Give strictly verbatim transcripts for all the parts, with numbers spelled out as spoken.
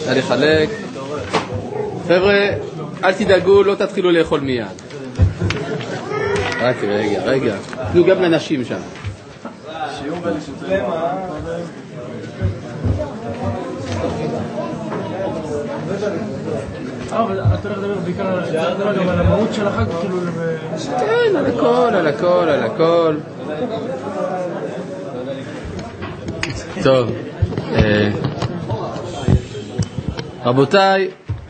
נא לחלק. חבר'ה, אל תדאגו, לא תתחילו לאכול מיד. רק רגע, רגע. תנו גם לנשים שם. שיעור בלשותכם, אבל אתה הולך לדבר בעיקר על המהות של החג, כאילו... כן, על הכל, על הכל, על הכל. טוב. רבותיי,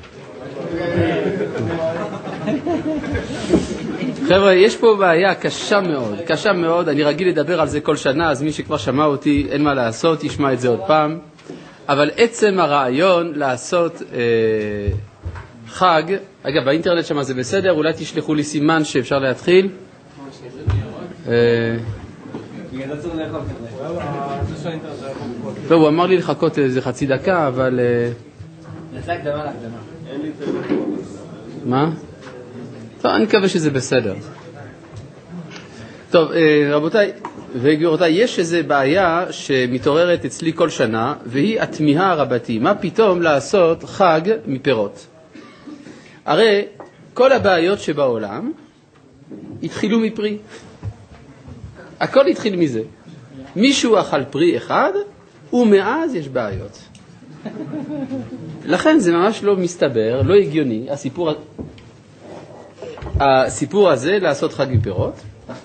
חבר'ה, יש פה בעיה קשה מאוד, קשה מאוד. אני רגיל לדבר על זה כל שנה, אז מי שכבר שמע אותי, אין מה לעשות, ישמע את זה עוד פעם. אבל עצם הרעיון לעשות אה, חג, אגב, באינטרנט שמה זה בסדר, אולי תשלחו לי סימן שאפשר להתחיל. אה, טוב, הוא אמר לי לחכות איזה חצי דקה, אבל... זה הקדמה להקדמה. מה? טוב, אני מקווה שזה בסדר. טוב, רבותיי וגבירותיי, יש איזו בעיה שמתעוררת אצלי כל שנה, והיא התמיהה הרבתי. מה פתאום לעשות חג מפירות? הרי כל הבעיות שבעולם התחילו מפרי. הכל התחיל מזה. מישהו אכל פרי אחד, ומאז יש בעיות. לכן זה ממש לא מסתבר, לא הגיוני, הסיפור, הסיפור הזה לעשות חג מפירות.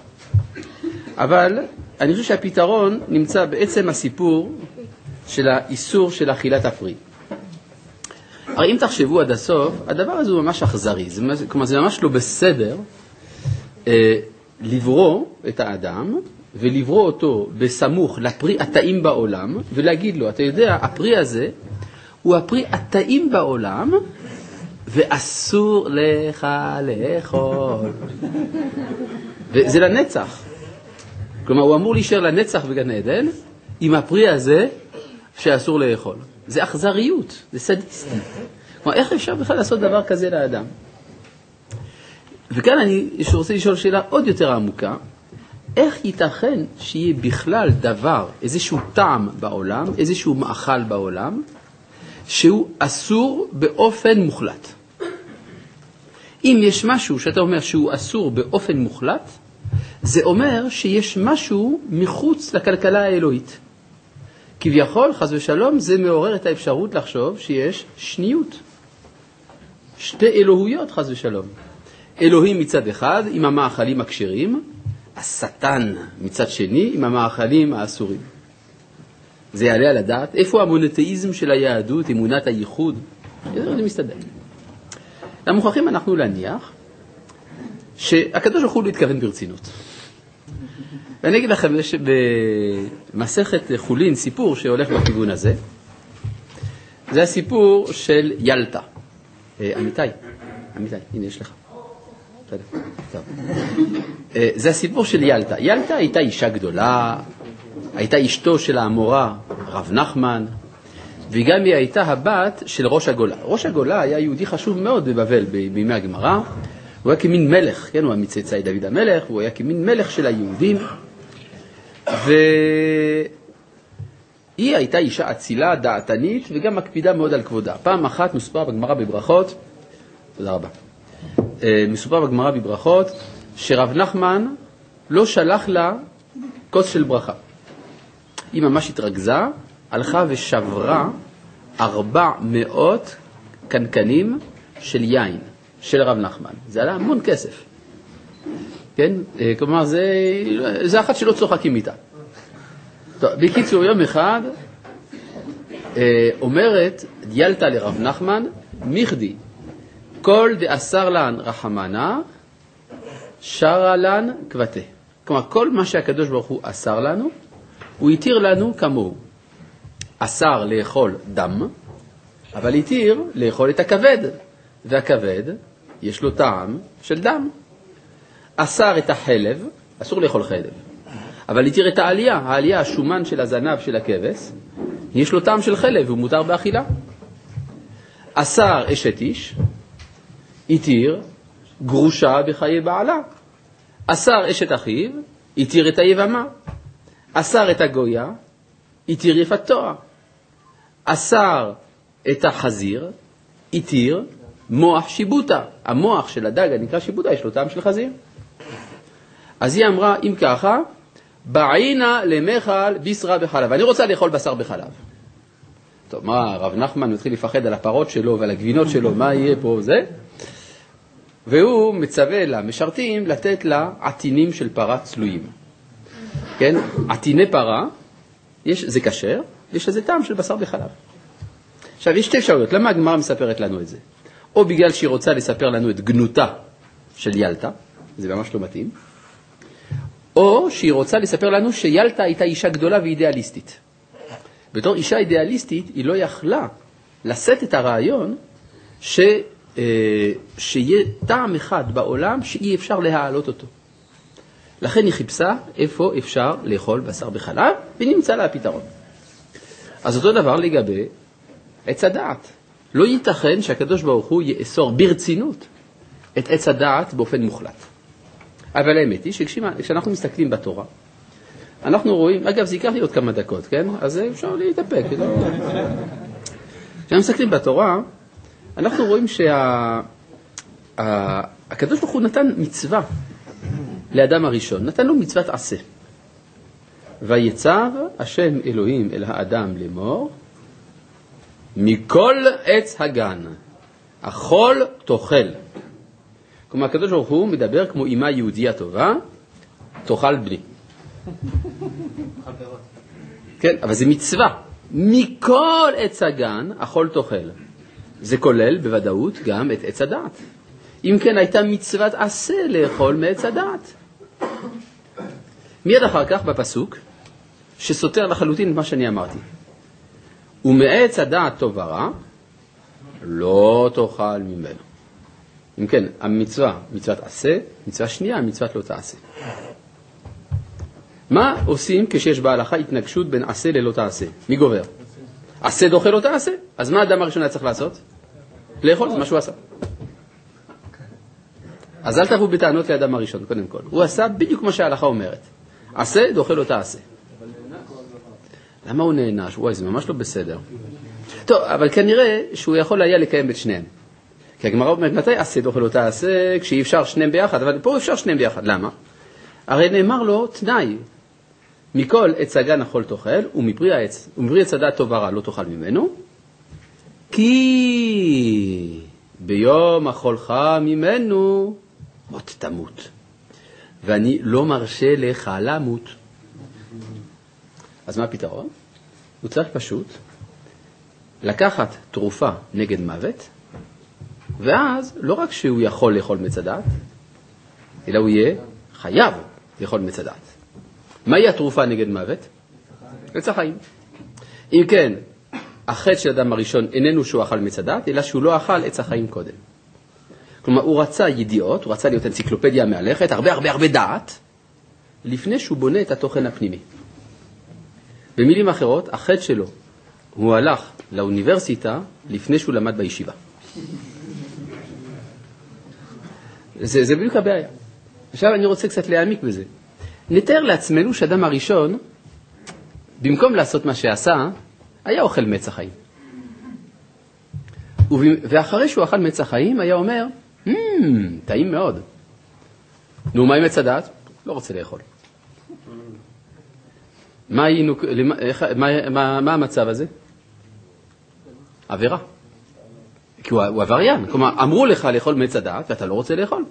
אבל אני חושב שהפתרון נמצא בעצם הסיפור של האיסור של אכילת הפרי. הרי אם תחשבו עד הסוף, הדבר הזה הוא ממש אכזרי. זה, כלומר, זה ממש לא בסדר אה, לברוא את האדם ולברוא אותו בסמוך לפרי הטעים בעולם ולהגיד לו, אתה יודע, הפרי הזה הוא הפרי הטעים בעולם ואסור לך לאכול. וזה לנצח. כלומר, הוא אמור להישאר לנצח בגן עדן עם הפרי הזה שאסור לאכול. זה אכזריות, זה סדיסטי. כלומר, איך אפשר בכלל לעשות דבר כזה לאדם? וכאן אני רוצה לשאול שאלה עוד יותר עמוקה. איך ייתכן שיהיה בכלל דבר, איזשהו טעם בעולם, איזשהו מאכל בעולם, שהוא אסור באופן מוחלט? אם יש משהו שאתה אומר שהוא אסור באופן מוחלט, זה אומר שיש משהו מחוץ לכלכלה האלוהית. כביכול, חס ושלום, זה מעורר את האפשרות לחשוב שיש שניות. שתי אלוהויות, חס ושלום. אלוהים מצד אחד עם המאכלים הכשרים, השטן מצד שני עם המאכלים האסורים. זה יעלה על הדעת. איפה המונותאיזם של היהדות, אמונת הייחוד? זה מסתדר. למוכרחים אנחנו להניח שהקדוש ברוך הוא לא התכוון ברצינות. ואני אגיד לכם, יש במסכת חולין סיפור שהולך בכיוון הזה. זה הסיפור של ילתה. אמיתי, אמיתי, הנה יש לך. טוב. זה הסיפור של ילתה. ילתה הייתה אישה גדולה, הייתה אשתו של האמורה רב נחמן, וגם היא הייתה הבת של ראש הגולה. ראש הגולה היה יהודי חשוב מאוד בבבל בימי הגמרא. הוא היה כמין מלך, כן, הוא היה מצאצאי דוד המלך, הוא היה כמין מלך של היהודים. והיא הייתה אישה אצילה, דעתנית, וגם מקפידה מאוד על כבודה. פעם אחת מסופר בגמרא בברכות, תודה רבה, מסופר בגמרא בברכות, שרב נחמן לא שלח לה כוס של ברכה. היא ממש התרכזה, הלכה ושברה ארבע מאות קנקנים של יין, של רב נחמן. זה עלה המון כסף. כן? כלומר, זה, זה אחת שלא צוחקים איתה. טוב, בקיצור, יום אחד אומרת ילתה לרב נחמן, מיכדי, כל דאסר לן רחמנה, שרה לן כבתה. כלומר, כל מה שהקדוש ברוך הוא אסר לנו, הוא התיר לנו כמוהו. אסר לאכול דם, אבל התיר לאכול את הכבד. והכבד, יש לו טעם של דם. אסר את החלב, אסור לאכול חלב. אבל התיר את העלייה, העלייה, השומן של הזנב של הכבש, יש לו טעם של חלב, הוא מותר באכילה. אסר אשת איש, התיר גרושה בחיי בעלה. אסר אשת אחיו, התיר את היבמה. אסר את הגויה, התיר יפת תואר. אסר את החזיר, התיר מוח שיבוטה. המוח של הדג הנקרא שיבוטה, יש לו טעם של חזיר. אז היא אמרה, אם ככה, בעינה למחל בישרה בחלב. אני רוצה לאכול בשר בחלב. טוב, מה, רב נחמן מתחיל לפחד על הפרות שלו ועל הגבינות שלו, מה יהיה פה זה? והוא מצווה למשרתים לתת לה עטינים של פרה צלויים. כן? עטיני פרה, יש, זה כשר, יש לזה טעם של בשר בחלב. עכשיו, יש שתי אפשרויות. למה הגמרא מספרת לנו את זה? או בגלל שהיא רוצה לספר לנו את גנותה של ילתה, זה ממש לא מתאים, או שהיא רוצה לספר לנו שילתה הייתה אישה גדולה ואידיאליסטית. בתור אישה אידיאליסטית היא לא יכלה לשאת את הרעיון ש, אה, שיהיה טעם אחד בעולם שאי אפשר להעלות אותו. לכן היא חיפשה איפה אפשר לאכול בשר בחלב, ונמצא לה הפתרון. אז אותו דבר לגבי עץ הדעת. לא ייתכן שהקדוש ברוך הוא יאסור ברצינות את עץ הדעת באופן מוחלט. אבל האמת היא שכשאנחנו מסתכלים בתורה, אנחנו רואים, אגב זה ייקח לי עוד כמה דקות, כן? אז אפשר להתאפק. לא... כשאנחנו מסתכלים בתורה, אנחנו רואים שהקדוש ברוך הוא נתן מצווה לאדם הראשון, נתן לו מצוות עשה. ויצב השם אלוהים אל האדם לאמור, מכל עץ הגן, אכול תאכל. כלומר, הקדוש ברוך הוא מדבר כמו אמא יהודיה טובה, תאכל בני. כן, אבל זה מצווה. מכל עץ הגן, אכול תאכל. זה כולל בוודאות גם את עץ הדעת. אם כן, הייתה מצוות עשה לאכול מעץ הדעת. מיד אחר כך בפסוק, שסותר לחלוטין את מה שאני אמרתי. ומעץ הדעת טוב ורע, לא תאכל ממנו. אם כן, המצווה, מצוות עשה, מצווה שנייה, מצוות לא תעשה. מה עושים כשיש בהלכה התנגשות בין עשה ללא תעשה? מי גובר? עשה דוחה לא תעשה. אז מה האדם הראשון היה צריך לעשות? לאכול, זה מה שהוא עשה. אז אל תבואו בטענות לאדם הראשון, קודם כל. הוא עשה בדיוק מה שההלכה אומרת. עשה דוחה לא תעשה. למה הוא נענש? וואי, זה ממש לא בסדר. טוב, אבל כנראה שהוא יכול היה לקיים את שניהם. כי הגמרא אומרת, מתי עשה דוחה לא תעשה? כשאי אפשר שניהם ביחד, אבל פה אפשר שניהם ביחד. למה? הרי נאמר לו תנאי, מכל עץ הגן אכול תאכל, ומפרי העץ, ומפרי עץ הדעת טוב ורע לא תאכל ממנו, כי ביום אכולך ממנו מות תמות, ואני לא מרשה לך למות. אז מה הפתרון? הוא צריך פשוט לקחת תרופה נגד מוות, ואז לא רק שהוא יכול לאכול מעץ הדעת, אלא הוא יהיה חייב לאכול מעץ הדעת. מהי התרופה נגד מוות? עץ החיים. אם כן, החטא של אדם הראשון איננו שהוא אכל מעץ הדעת, אלא שהוא לא אכל עץ החיים קודם. כלומר, הוא רצה ידיעות, הוא רצה להיות אנציקלופדיה מהלכת, הרבה הרבה הרבה דעת, לפני שהוא בונה את התוכן הפנימי. במילים אחרות, החטא שלו, הוא הלך לאוניברסיטה לפני שהוא למד בישיבה. זה, זה בדיוק הבעיה. עכשיו אני רוצה קצת להעמיק בזה. נתאר לעצמנו שאדם הראשון, במקום לעשות מה שעשה, היה אוכל מעץ החיים. ואחרי שהוא אכל מעץ החיים, היה אומר, hmm, טעים מאוד. נו, מה עם עץ הדעת? לא רוצה לאכול. מה, היינו, מה, מה, מה המצב הזה? עבירה. כי הוא, הוא עבריין. כלומר, אמרו לך לאכול מעץ הדעת, ואתה לא רוצה לאכול.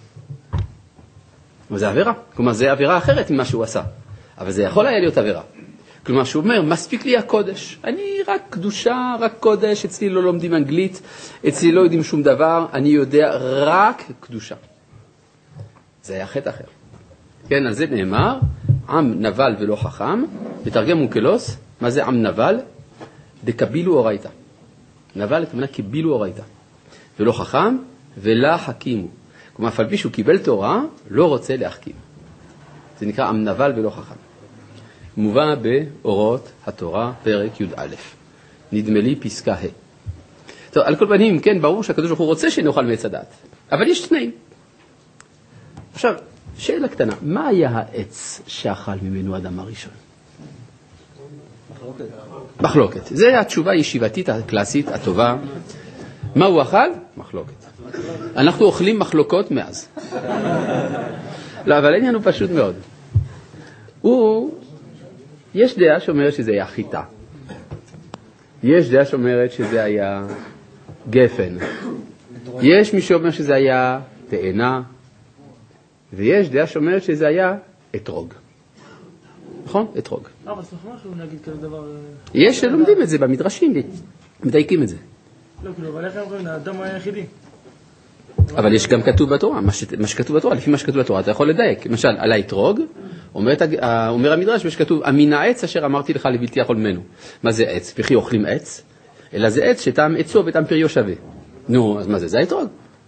וזה עבירה. כלומר, זה עבירה אחרת ממה שהוא עשה. אבל זה יכול היה להיות עבירה. כלומר, שהוא אומר, מספיק לי הקודש. אני רק קדושה, רק קודש. אצלי לא לומדים אנגלית, אצלי לא יודעים שום דבר. אני יודע רק קדושה. זה היה חטא אחר. כן, על זה נאמר, עם נבל ולא חכם. בתרגם אונקלוס, מה זה עם נבל? דקבילו אורייתא. נבל, הכוונה קיבילו אורייתא. ולא חכם, ולא חכימו. כלומר, אף על פי שהוא קיבל תורה, לא רוצה להחכים. זה נקרא עם נבל ולא חכם. מובא באורות התורה, פרק י' א'. נדמה לי פסקה ה'. טוב, על כל פנים, כן, ברור שהקדוש ברוך הוא רוצה שנאכל מעץ הדעת. אבל יש תנאים. עכשיו, שאלה קטנה, מה היה העץ שאכל ממנו האדם הראשון? מחלוקת. זו התשובה הישיבתית הקלאסית, הטובה. מה הוא אכל? מחלוקת. אנחנו אוכלים מחלוקות מאז. לא, אבל העניין הוא פשוט מאוד. הוא, יש דעה שאומרת שזה היה חיטה. יש דעה שאומרת שזה היה גפן. יש מי שאומר שזה היה תאנה. ויש דעה שאומרת שזה היה אתרוג. נכון? אתרוג. אבל סליחה משהו נגיד כזה דבר... יש שלומדים את זה במדרשים, מדייקים את זה. לא, כאילו, אבל איך הם אומרים, האדם היחידי. אבל יש גם כתוב בתורה, מה, ש... מה שכתוב בתורה, לפי מה שכתוב בתורה, אתה יכול לדייק. למשל, על האתרוג, אומר, אומר המדרש, שכתוב, אמין העץ אשר אמרתי לך לבלתי יכול ממנו. מה זה עץ? וכי אוכלים עץ? אלא זה עץ שטעם עצו וטעם פריו שווה. נו, אז מה זה? זה האתרוג.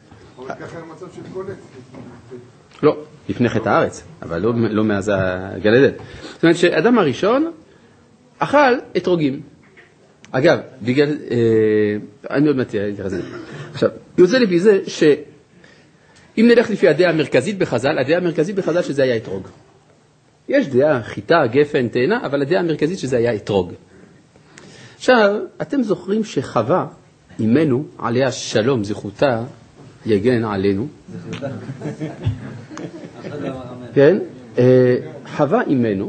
לא, לפני חטא הארץ, אבל לא, לא מאז הגן עדן. זאת אומרת שאדם הראשון אכל אתרוגים. אגב, בגלל, אה, אני עוד מעט אתייחס לזה. עכשיו, יוצא לפי זה שאם נלך לפי הדעה המרכזית בחז"ל, הדעה המרכזית בחז"ל שזה היה אתרוג. יש דעה חיטה, גפן, תאנה, אבל הדעה המרכזית שזה היה אתרוג. עכשיו, אתם זוכרים שחווה אימנו, עליה שלום, זכותה, יגן עלינו. כן? חווה אימנו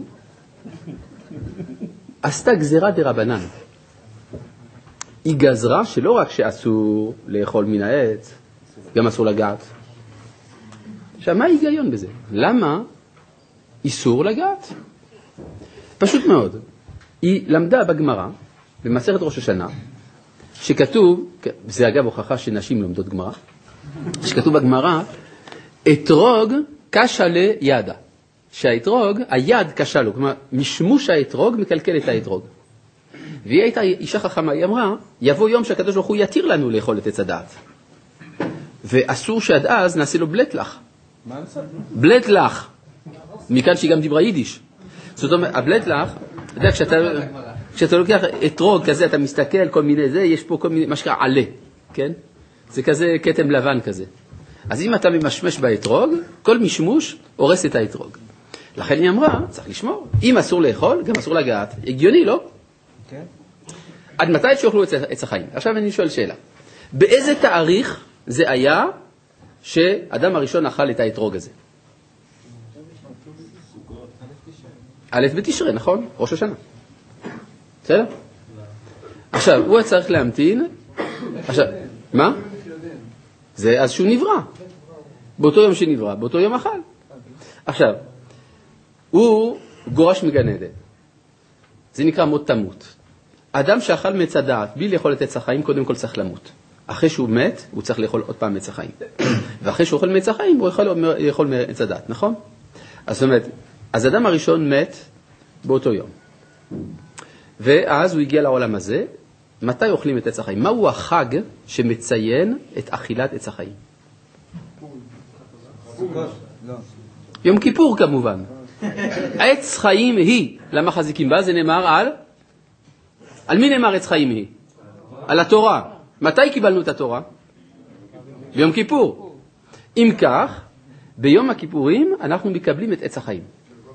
עשתה גזירה דרבנן. היא גזרה שלא רק שאסור לאכול מן העץ, גם אסור לגעת. עכשיו, מה ההיגיון בזה? למה איסור לגעת? פשוט מאוד. היא למדה בגמרא, במסכת ראש השנה, שכתוב, זה אגב הוכחה שנשים לומדות גמרא, שכתוב בגמרא, אתרוג קשה לידה. שהאתרוג, היד קשה לו, כלומר, משמוש האתרוג מקלקל את האתרוג. והיא הייתה אישה חכמה, היא אמרה, יבוא יום שהקדוש ברוך הוא יתיר לנו לאכול את עץ הדעת. ואסור שעד אז נעשה לו בלטלח. מה נעשה? בלטלח. מכאן שהיא גם דיברה יידיש. זאת אומרת, הבלטלח, אתה יודע, כשאתה, כשאתה לוקח אתרוג כזה, אתה מסתכל, כל מיני זה, יש פה כל מיני, מה שקרה, עלה, כן? זה כזה כתם לבן כזה. אז אם אתה ממשמש באתרוג, כל משמוש הורס את האתרוג. לכן היא אמרה, צריך לשמור. אם אסור לאכול, גם אסור לגעת. הגיוני, לא? כן. עד מתי שיוכלו עץ החיים? עכשיו אני שואל שאלה. באיזה תאריך זה היה שאדם הראשון אכל את האתרוג הזה? א' בתשרי, נכון? ראש השנה. בסדר? עכשיו, הוא צריך להמתין. עכשיו, מה? זה אז שהוא נברא. באותו יום שנברא, באותו יום אכל. עכשיו, הוא גורש מגן עדן. זה נקרא מות תמות. האדם שאכל מעץ הדעת בלי לאכול את עץ החיים, קודם כל צריך למות. אחרי שהוא מת, הוא צריך לאכול עוד פעם מעץ החיים. ואחרי שהוא אוכל מעץ החיים, הוא יכול לאכול מעץ הדעת, נכון? אז זאת אומרת, אז האדם הראשון מת באותו יום. ואז הוא הגיע לעולם הזה. מתי אוכלים את עץ החיים? מהו החג שמציין את אכילת עץ החיים? יום כיפור כמובן. עץ חיים היא. למה חזיקים בה? זה נאמר על? על מי נאמר עץ חיים היא? על התורה. מתי קיבלנו את התורה? ביום כיפור. אם כך, ביום הכיפורים אנחנו מקבלים את עץ החיים.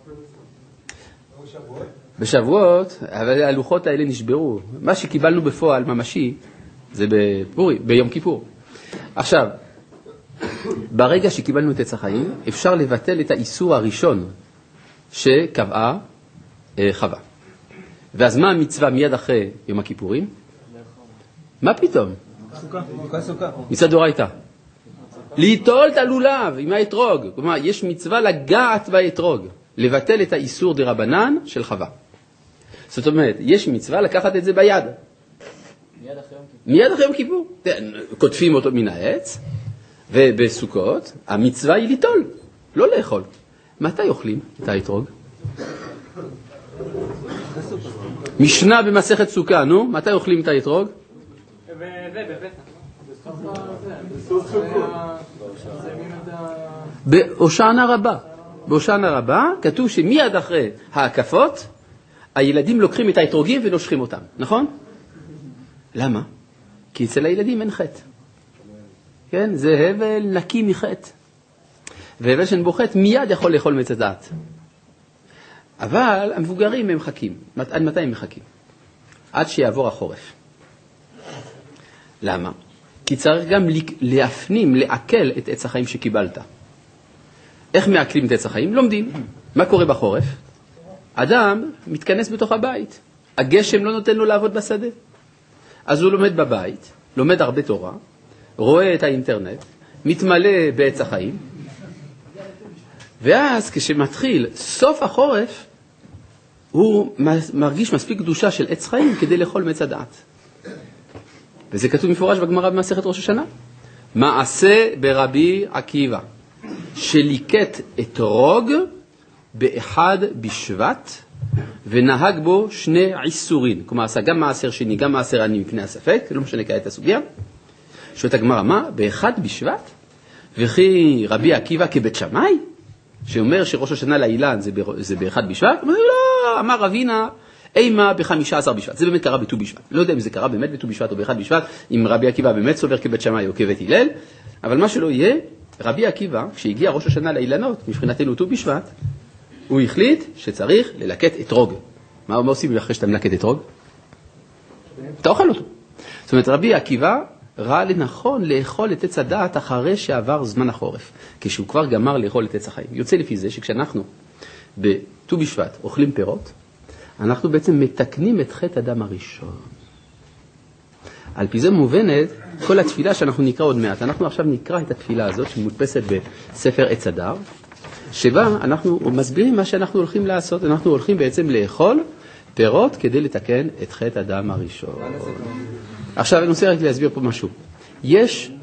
בשבועות, אבל הלוחות האלה נשברו. מה שקיבלנו בפועל ממשי, זה בפורי, ביום כיפור. עכשיו, ברגע שקיבלנו את עץ החיים, אפשר לבטל את האיסור הראשון שקבעה אה, חווה. ואז מה המצווה מיד אחרי יום הכיפורים? מה פתאום? סוכה. סוכה. מצווה דאורייתא. ליטול את הלולב עם האתרוג. כלומר, יש מצווה לגעת באתרוג, לבטל את האיסור דרבנן של חווה. זאת אומרת, יש מצווה לקחת את זה ביד. מיד אחרי יום כיפור. מיד אחרי יום כיפור. כותפים אותו מן העץ, ובסוכות המצווה היא ליטול, לא לאכול. מתי אוכלים את האתרוג? משנה במסכת סוכה, נו, מתי אוכלים את האתרוג? וזה, בפסח. בהושענא רבה. בהושענא רבה כתוב שמיד אחרי ההקפות, הילדים לוקחים את האתרוגים ונושכים אותם, נכון? למה? כי אצל הילדים אין חטא. כן? זה הבל נקי מחטא. והבל שאין בו חטא מיד יכול לאכול מעץ הדעת. אבל המבוגרים הם מחכים. עד מתי הם מחכים? עד שיעבור החורף. למה? כי צריך גם להפנים, לעכל את עץ החיים שקיבלת. איך מעכלים את עץ החיים? לומדים. מה קורה בחורף? אדם מתכנס בתוך הבית. הגשם לא נותן לו לעבוד בשדה. אז הוא לומד בבית, לומד הרבה תורה, רואה את האינטרנט, מתמלא בעץ החיים, ואז כשמתחיל סוף החורף, הוא מרגיש מספיק קדושה של עץ חיים כדי לאכול מעץ הדעת. וזה כתוב מפורש בגמרא במסכת ראש השנה. מעשה ברבי עקיבא, שליקט אתרוג באחד בשבט, ונהג בו שני עיסורין. כלומר, עשה גם מעשר שני, גם מעשר עני מפני הספק, לא משנה כעת הסוגיה. שואלת הגמרא, מה? באחד בשבט? וכי רבי עקיבא כבית שמאי, שאומר שראש השנה לאילן זה, ב- זה באחד בשבט? אומר, לא, אמר רבינה, אימה בחמישה עשר בשבט. זה באמת קרה בט"ו בשבט. לא יודע אם זה קרה באמת בט"ו בשבט או באחד בשבט, אם רבי עקיבא באמת סובר כבית שמאי או כבית הלל, אבל מה שלא יהיה, רבי עקיבא, כשהגיע ראש השנה לאילנות, מבחינתנו ט"ו בשבט, הוא החליט שצריך ללקט אתרוג. מה עושים אחרי שאתה מלקט אתרוג? אתה אוכל אותו. זאת אומרת, רבי עקיבא ראה לנכון לאכול את עץ הדעת אחרי שעבר זמן החורף, כשהוא כבר גמר לאכול את עץ החיים. יוצא לפי זה שכשאנחנו בט"ו בשבט אוכלים פירות, אנחנו בעצם מתקנים את חטא אדם הראשון. על פי זה מובנת כל התפילה שאנחנו נקרא עוד מעט. אנחנו עכשיו נקרא את התפילה הזאת שמודפסת בספר עץ הדר, שבה אנחנו מסבירים מה שאנחנו הולכים לעשות. אנחנו הולכים בעצם לאכול פירות כדי לתקן את חטא אדם הראשון. עכשיו אני רוצה רק להסביר פה משהו. יש,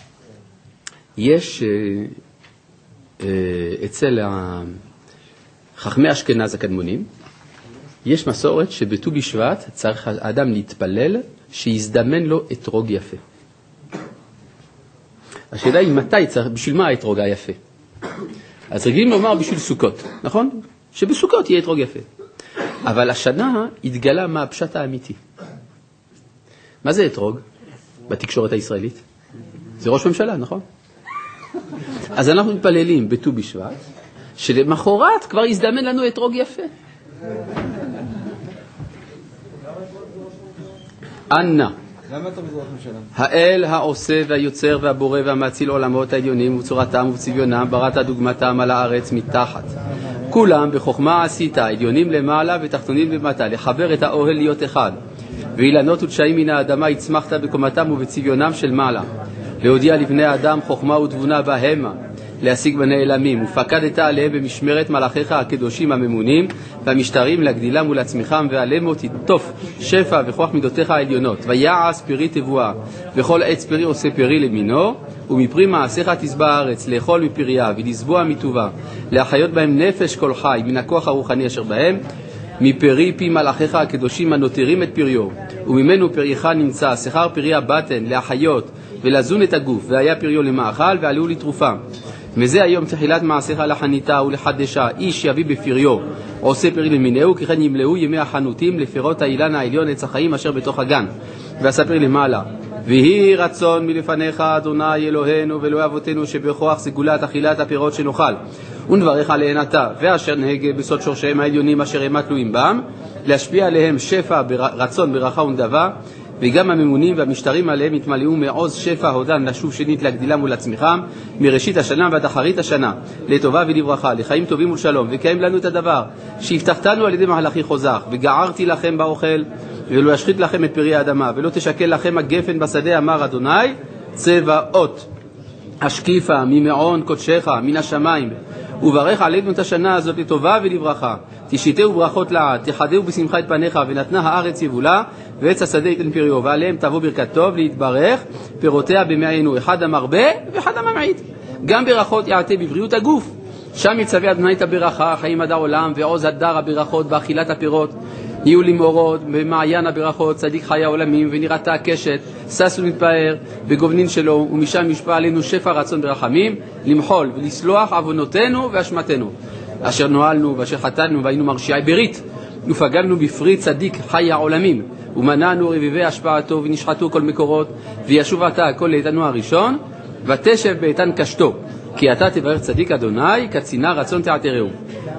יש אה, אה, אצל חכמי אשכנז הקדמונים, יש מסורת שבט"ו בשבט צריך האדם להתפלל שיזדמן לו אתרוג יפה. השאלה היא מתי צריך, בשביל מה האתרוג היפה? אז רגילים לומר בשביל סוכות, נכון? שבסוכות יהיה אתרוג יפה. אבל השנה התגלה מה הפשט האמיתי. מה זה אתרוג בתקשורת הישראלית? זה ראש ממשלה, נכון? אז אנחנו מתפללים בט"ו בשבט, שלמחרת כבר יזדמן לנו אתרוג יפה. אנא, האל העושה והיוצר והבורא והמציל עולמות העליונים וצורתם וצביונם בראת דוגמתם על הארץ מתחת. כולם בחוכמה עשית, עליונים למעלה ותחתונים למטה, לחבר את האוהל להיות אחד. ואילנות ודשאים מן האדמה הצמחת בקומתם ובצביונם של מעלה. להודיע לבני האדם חוכמה ותבונה בהמה, להשיג בנעלמים, ופקדת עליהם במשמרת מלאכיך הקדושים הממונים והמשתרים להגדילם ולהצמיחם, ועליהם תטוף שפע וכוח מידותיך העליונות. ויעש פרי תבואה, וכל עץ פרי עושה פרי למינו, ומפרי מעשיך תשבע הארץ, לאכול מפריה ולסבוע מטובה, להחיות בהם נפש כל חי מן הכוח הרוחני אשר בהם, מפרי פי מלאכיך הקדושים הנותרים את פריו, וממנו פריך נמצא, שכר פריה בטן להחיות ולזון את הגוף, והיה פריו למאכל ועלו לתרופה. וזה היום תחילת מעשיך לחניתה ולחדשה, איש יביא בפריו, עושה פרי למינהו, ככן ימלאו ימי החנותים לפירות האילן העליון עץ החיים אשר בתוך הגן. ועשה פרי למעלה, ויהי רצון מלפניך אדוני אלוהינו ואלוהי אבותינו שבכוח סגולת אכילת הפירות שנאכל, ונברך עליהן אתה, ואשר נהגה בסוד שורשיהם העליונים אשר הם תלויים בם, להשפיע עליהם שפע ברצון ברכה ונדבה, וגם הממונים והמשטרים עליהם יתמלאו מעוז שפע הודן לשוב שנית להגדילם ולצמיחם, מראשית השנה ועד אחרית השנה, לטובה ולברכה, לחיים טובים ולשלום, וקיים לנו את הדבר שהבטחתנו על ידי מהלכי חוזך, וגערתי לכם באוכל, ולא ישחית לכם את פרי האדמה, ולא תשקל לכם הגפן בשדה, אמר אדוני צבאות. השקיפה ממעון קודשך מן השמיים, וברך עלינו את השנה הזאת לטובה ולברכה, תשיתהו ברכות לעד, תחדהו בשמחה את פניך, ונתנה הארץ יבולה ועץ השדה ייתן פריו, ועליהם תבוא ברכת טוב להתברך פירותיה במעינו, אחד המרבה ואחד הממעיט. גם ברכות יעטה בבריאות הגוף, שם יצווה אדוני את הברכה, חיים עד העולם, ועוז הדר הברכות באכילת הפירות, יהיו לי מאורות במעיין הברכות, צדיק חי העולמים, ונראתה הקשת, סס ומתפאר בגובנין שלו, ומשם ישפע עלינו שפע רצון ברחמים, למחול ולסלוח עוונותינו ואשמתנו, אשר נועלנו ואשר חטאנו והיינו מרשיעי ברית, ופגמנו בפרי צדיק חי העולמים, ומנענו רביבי השפעתו ונשחטו כל מקורות, וישוב אתה כל לאיתנו הראשון, ותשב באיתן קשתו, כי אתה תברך צדיק אדוני, כצינה רצון תעתרהו.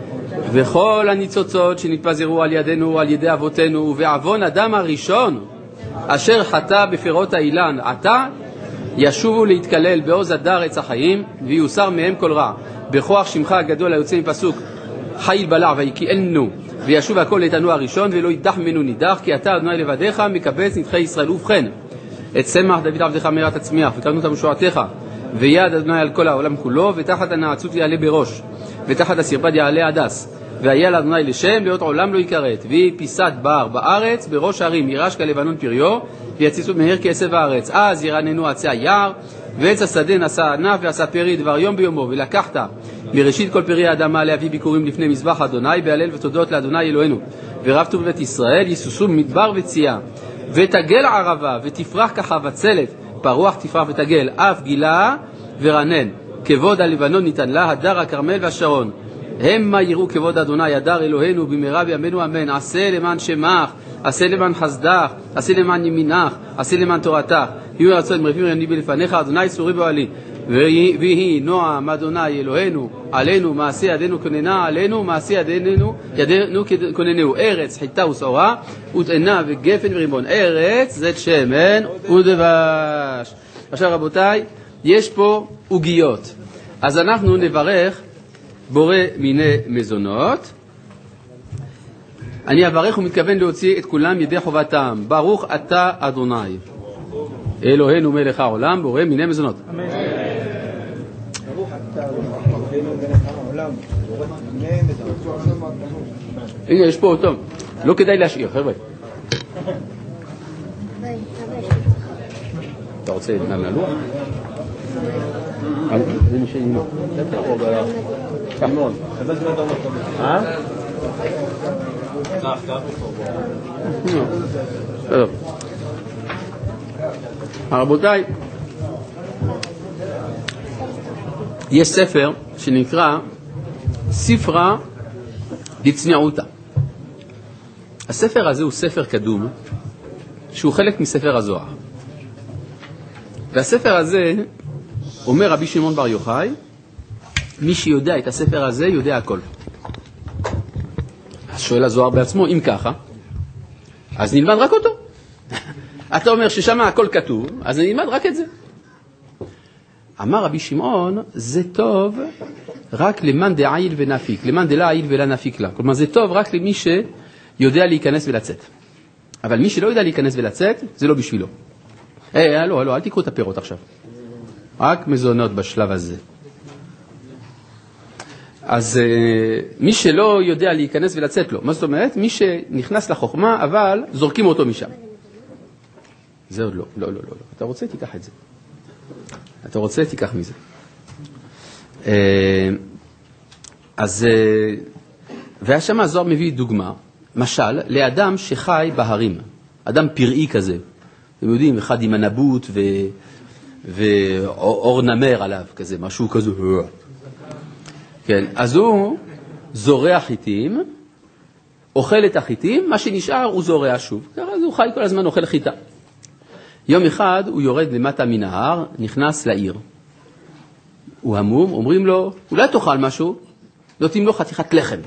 וכל הניצוצות שנתפזרו על ידינו, על ידי אבותינו, ובעוון אדם הראשון, אשר חטא בפירות האילן, עתה ישובו להתקלל בעוז הדר עץ החיים, ויוסר מהם כל רע. בכוח שמך הגדול היוצא מפסוק, חיל בלע ויקילנו, וישוב הכל לתנו הראשון, ולא ידח ממנו נידח, כי אתה אדוני לבדיך מקבץ נדחי ישראל. ובכן, את צמח דוד עבדך מהרה תצמיח, וקרנות משועתך, ויד אדוני על כל העולם כולו, ותחת הנעצות יעלה בראש, ותחת הסרפד יעלה הדס. והיה לאדוני לשם, להיות עולם לא יקראת. והיא פיסת בר בארץ, בראש הרים, ירש כלבנון פריו, ויציסו מהר כעשב הארץ. אז ירננו עצי היער, ועץ השדה נשא ענף ועשה פרי דבר יום ביומו. ולקחת מראשית כל פרי האדמה להביא ביקורים לפני מזבח אדוני, בהלל ותודות לאדוני אלוהינו. ורב טוב בית ישראל יסוסו מדבר וצייה. ותגל ערבה ותפרח כחבצלת, פרוח תפרח ותגל, אף גילה ורנן. כבוד הלבנון ניתן לה, הדר הכרמל והשרון. המה יראו כבוד אדוני, הדר אלוהינו במהרה בימינו אמן. עשה למען שמך, עשה למען חסדך, עשה למען ימינך, עשה למען תורתך. יהיו רצון מרבים רעני בלפניך, אדוני צורי באוהלי. ויהי נועם אדוני אלוהינו עלינו, מעשה ידינו כוננה עלינו, מעשה ידינו ידינו כוננהו. ארץ חיטה ושעורה ותאנה וגפן ורימון. ארץ זית שמן ודבש. עכשיו רבותיי, יש פה עוגיות, אז אנחנו נברך בורא מיני מזונות. אני אברך ומתכוון להוציא את כולם ידי חובתם. ברוך אתה אדוני אלוהינו מלך העולם בורא מיני מזונות. אמן. ברוך אתה אלוהינו מלך העולם בורא מיני מזונות. הנה יש פה אותו, לא כדאי להשאיר חבר'ה. אתה רוצה מהלוח? זה מי שאינו כמון אה? רבותיי, יש ספר שנקרא ספרה דצניעותא. הספר הזה הוא ספר קדום שהוא חלק מספר הזוהר, והספר הזה אומר רבי שמעון בר יוחאי, מי שיודע את הספר הזה יודע הכל. אז שואל הזוהר בעצמו, אם ככה אז נלמד רק אותו. אתה אומר ששם הכל כתוב, אז נלמד רק את זה. אמר רבי שמעון, זה טוב רק למאן דעיל ונפיק, למאן דלעיל ולה נפיק לה. כלומר זה טוב רק למי שיודע להיכנס ולצאת, אבל מי שלא יודע להיכנס ולצאת זה לא בשבילו. אה, לא, לא, אל תיקחו את הפירות עכשיו, רק מזונות בשלב הזה. אז מי שלא יודע להיכנס ולצאת לו, מה זאת אומרת? מי שנכנס לחוכמה אבל זורקים אותו משם, זה עוד לא, לא, לא, לא, לא. אתה רוצה תיקח את זה, אתה רוצה תיקח מזה. אז והשם הזוהר מביא דוגמה, משל לאדם שחי בהרים, אדם פראי כזה, אתם יודעים, אחד עם הנבוט ו... ואור נמר עליו, כזה, משהו כזה. כן, אז הוא זורע חיטים, אוכל את החיטים, מה שנשאר הוא זורע שוב. ככה הוא חי כל הזמן, אוכל חיטה. יום אחד הוא יורד למטה מן ההר, נכנס לעיר. הוא המום, אומרים לו, אולי תאכל משהו? נותנים לו חתיכת לחם.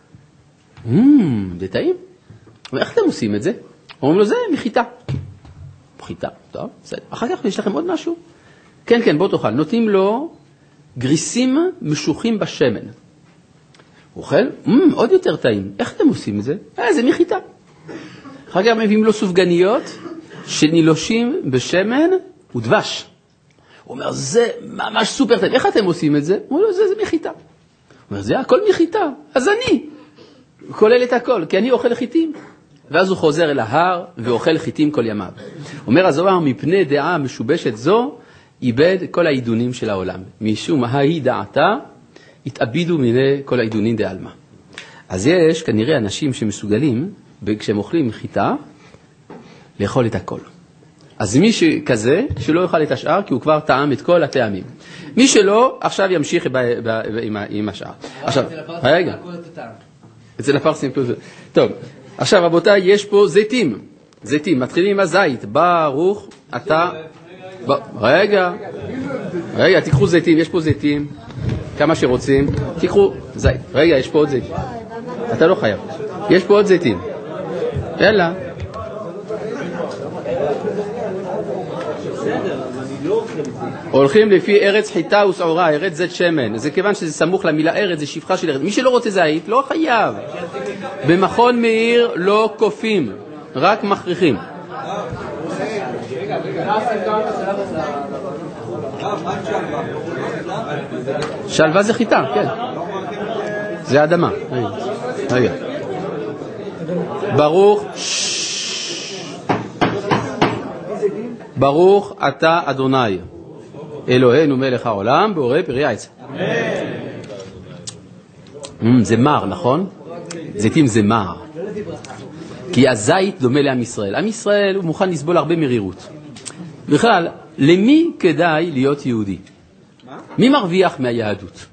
זה טעים? איך אתם עושים את זה? אומרים לו, זה מחיטה. חיטה, טוב, בסדר. אחר כך יש לכם עוד משהו? כן, כן, בוא תאכל. נותנים לו גריסים משוחים בשמן. הוא אוכל, עוד יותר טעים. איך אתם עושים את זה? אה, זה מחיטה. אחר כך מביאים לו סופגניות שנילושים בשמן ודבש. הוא אומר, זה ממש סופר טעים. איך אתם עושים את זה? הוא אומר, זה, זה מחיטה. הוא אומר, זה הכל מחיטה. אז אני כולל את הכל, כי אני אוכל חיטים. ואז הוא חוזר אל ההר ואוכל חיטים כל ימיו. אומר הזוהר, מפני דעה משובשת זו, איבד כל העידונים של העולם. משום ההיא דעתה, התאבידו מיני כל העידונים דעלמה. אז יש כנראה אנשים שמסוגלים, כשהם אוכלים חיטה, לאכול את הכל. אז מי שכזה, שלא יאכל את השאר, כי הוא כבר טעם את כל הטעמים. מי שלא, עכשיו ימשיך ב- ב- ב- עם, עם השאר. עכשיו, רגע. אצל הפרסים. טוב. עכשיו רבותיי, יש פה זיתים, זיתים, מתחילים עם הזית, ברוך אתה, ב... רגע, רגע, תיקחו זיתים, יש פה זיתים, כמה שרוצים, תיקחו זית, רגע, יש פה עוד זית, אתה לא חייב. יש פה עוד זיתים. יאללה. הולכים לפי ארץ חיטה ושעורה, ארץ זית שמן. זה כיוון שזה סמוך למילה ארץ, זה שפחה של ארץ. מי שלא רוצה זית, לא חייב. במכון מאיר לא קופים, רק מכריחים. שלווה זה חיטה, כן. זה אדמה. רגע. ברוך ברוך אתה אדוני אלוהינו מלך העולם בורא פרי העץ. זה מר, נכון? זיתים זה מר, כי הזית דומה לעם ישראל. עם ישראל הוא מוכן לסבול הרבה מרירות. בכלל, למי כדאי להיות יהודי? מי מרוויח מהיהדות?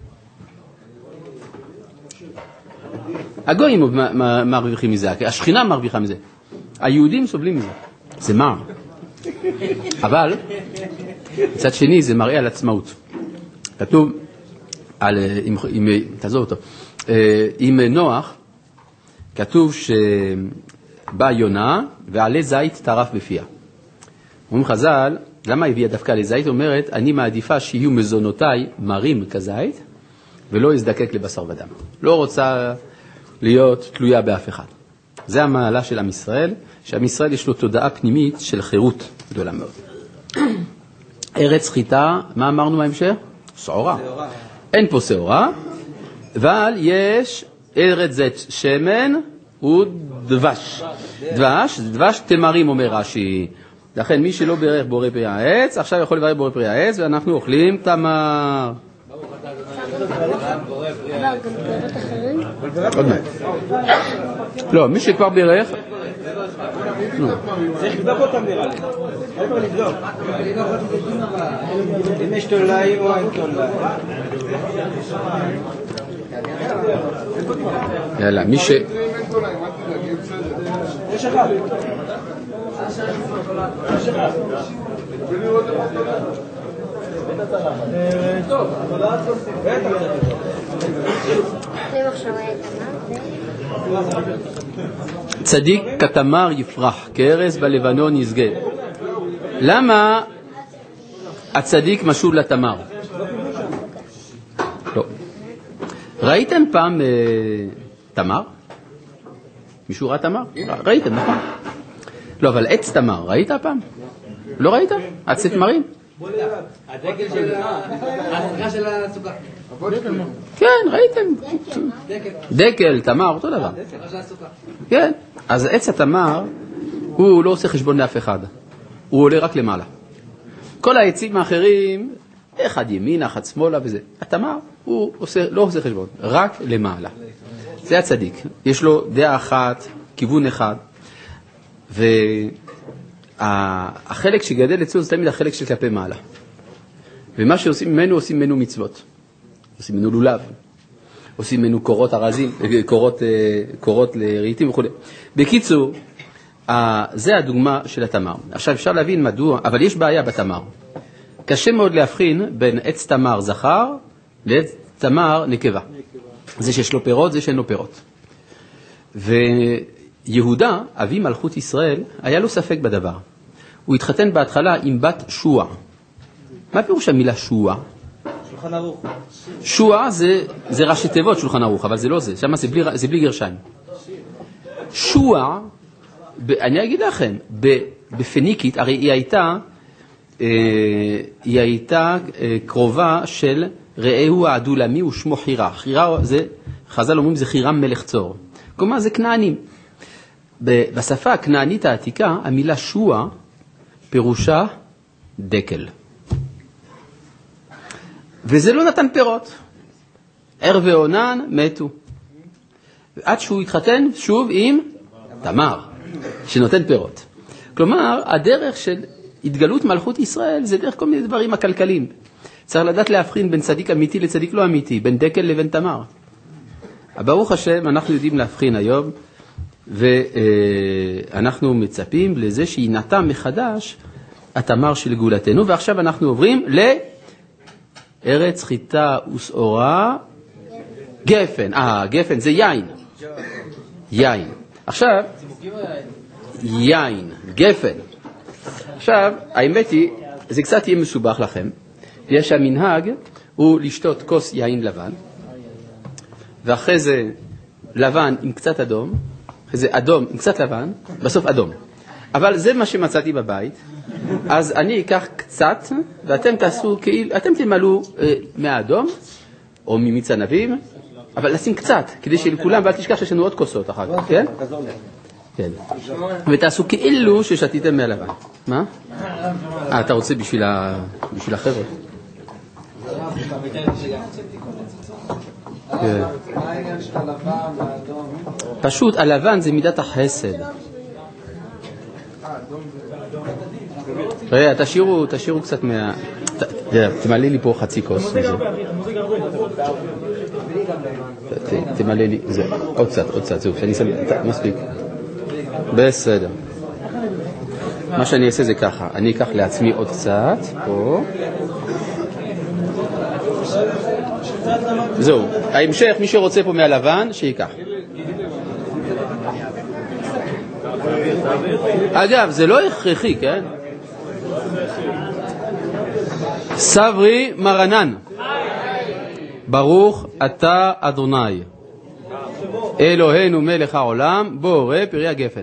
הגויים מרוויחים מזה, השכינה מרוויחה מזה, היהודים סובלים מזה. זה מר. אבל מצד שני זה מראה על עצמאות. כתוב על, אם, אם, תעזוב אותו, עם נוח כתוב שבא יונה ועלי זית טרף בפיה. אומרים חז"ל, למה הביאה דווקא לזית? אומרת, אני מעדיפה שיהיו מזונותיי מרים כזית ולא יזדקק לבשר ודם. לא רוצה להיות תלויה באף אחד. זה המעלה של עם ישראל, שעם ישראל יש לו תודעה פנימית של חירות גדולה מאוד. ארץ חיטה, מה אמרנו בהמשך? שעורה. אין פה שעורה, אבל יש ארץ זית שמן ודבש. דבש, דבש תמרים אומר רש"י. לכן מי שלא בירך בורא פרי העץ, עכשיו יכול לברך בורא פרי העץ, ואנחנו אוכלים תמר. עוד מעט. לא, מי שכבר בירך, צריך לבדוק אותם נראה לי. צריך לבדוק. אם יש תולעים או אין תולעים. יאללה, מי ש... יש אחד. טוב, צדיק כתמר יפרח, כארז בלבנון יסגה. למה הצדיק משול לתמר? לא. ראיתם פעם תמר? מישהו ראה תמר? ראיתם, נכון? לא, אבל עץ תמר, ראית פעם? לא ראית? עץ תמרים? הדקל של ההסגה של הסוכה. כן, ראיתם. דקל, תמר, אותו דבר. כן, אז עץ התמר הוא לא עושה חשבון לאף אחד, הוא עולה רק למעלה. כל העצים האחרים, אחד ימין, אחד שמאלה וזה. התמר הוא עושה, לא עושה חשבון, רק למעלה. זה הצדיק, יש לו דעה אחת, כיוון אחד, והחלק שגדל אצלו זה תמיד החלק של כלפי מעלה. ומה שעושים ממנו, עושים ממנו מצוות. עושים ממנו לולב, עושים ממנו קורות הרזים, קורות, קורות לרהיטים וכו'. בקיצור, זה הדוגמה של התמר. עכשיו אפשר להבין מדוע, אבל יש בעיה בתמר. קשה מאוד להבחין בין עץ תמר זכר לעץ תמר נקבה. זה שיש לו פירות, זה שאין לו פירות. ויהודה, אבי מלכות ישראל, היה לו ספק בדבר. הוא התחתן בהתחלה עם בת שוע. מה פירוש המילה שוע? שולחן ערוך. שוע זה, זה ראשי תיבות שולחן ערוך, אבל זה לא זה. שמה זה בלי, זה בלי גרשיים. שוע, ב, אני אגיד לכם, בפניקית, הרי היא הייתה, אה, היא הייתה אה, קרובה של רעהו העדולמי ושמו חירה. חירה זה, חז"ל אומרים, זה חירם מלך צור. כלומר, זה כנענים. בשפה הכנענית העתיקה, המילה שוע פירושה דקל. וזה לא נתן פירות. ער ועונן מתו. עד שהוא התחתן שוב עם תמר, שנותן פירות. כלומר, הדרך של התגלות מלכות ישראל זה דרך כל מיני דברים הכלכליים. צריך לדעת להבחין בין צדיק אמיתי לצדיק לא אמיתי, בין דקל לבין תמר. ברוך השם, אנחנו יודעים להבחין היום, ואנחנו מצפים לזה שינתה מחדש התמר של גאולתנו, ועכשיו אנחנו עוברים לארץ חיטה ושעורה, גפן. אה, גפן זה יין. יין. עכשיו, יין, גפן. עכשיו, האמת היא, זה קצת יהיה מסובך לכם. יש המנהג הוא לשתות כוס יין לבן, ואחרי זה לבן עם קצת אדום, אחרי זה אדום עם קצת לבן, בסוף אדום. אבל זה מה שמצאתי בבית, אז אני אקח קצת, ואתם תעשו כאילו, אתם תמלאו אה, מהאדום, או ממיץ ענבים, אבל לשים קצת, כדי שלכולם, ואל תשכח שיש לנו עוד כוסות אחר כך, כן? כן. ותעשו כאילו ששתיתם מהלבן. מה? אה, אתה רוצה בשביל החבר'ה? פשוט, הלבן זה מידת החסד. ראה, תשאירו, תשאירו קצת מה... תמלא לי פה חצי כוס. תמלא לי, זה, עוד קצת, עוד קצת, זהו, שאני שם, מספיק. בסדר. מה שאני אעשה זה ככה, אני אקח לעצמי עוד קצת, פה. זהו, ההמשך, מי שרוצה פה מהלבן, שיקח. אגב, זה לא הכרחי, כן? סברי מרנן, ברוך אתה אדוני, אלוהינו מלך העולם, בורא פרי הגפן.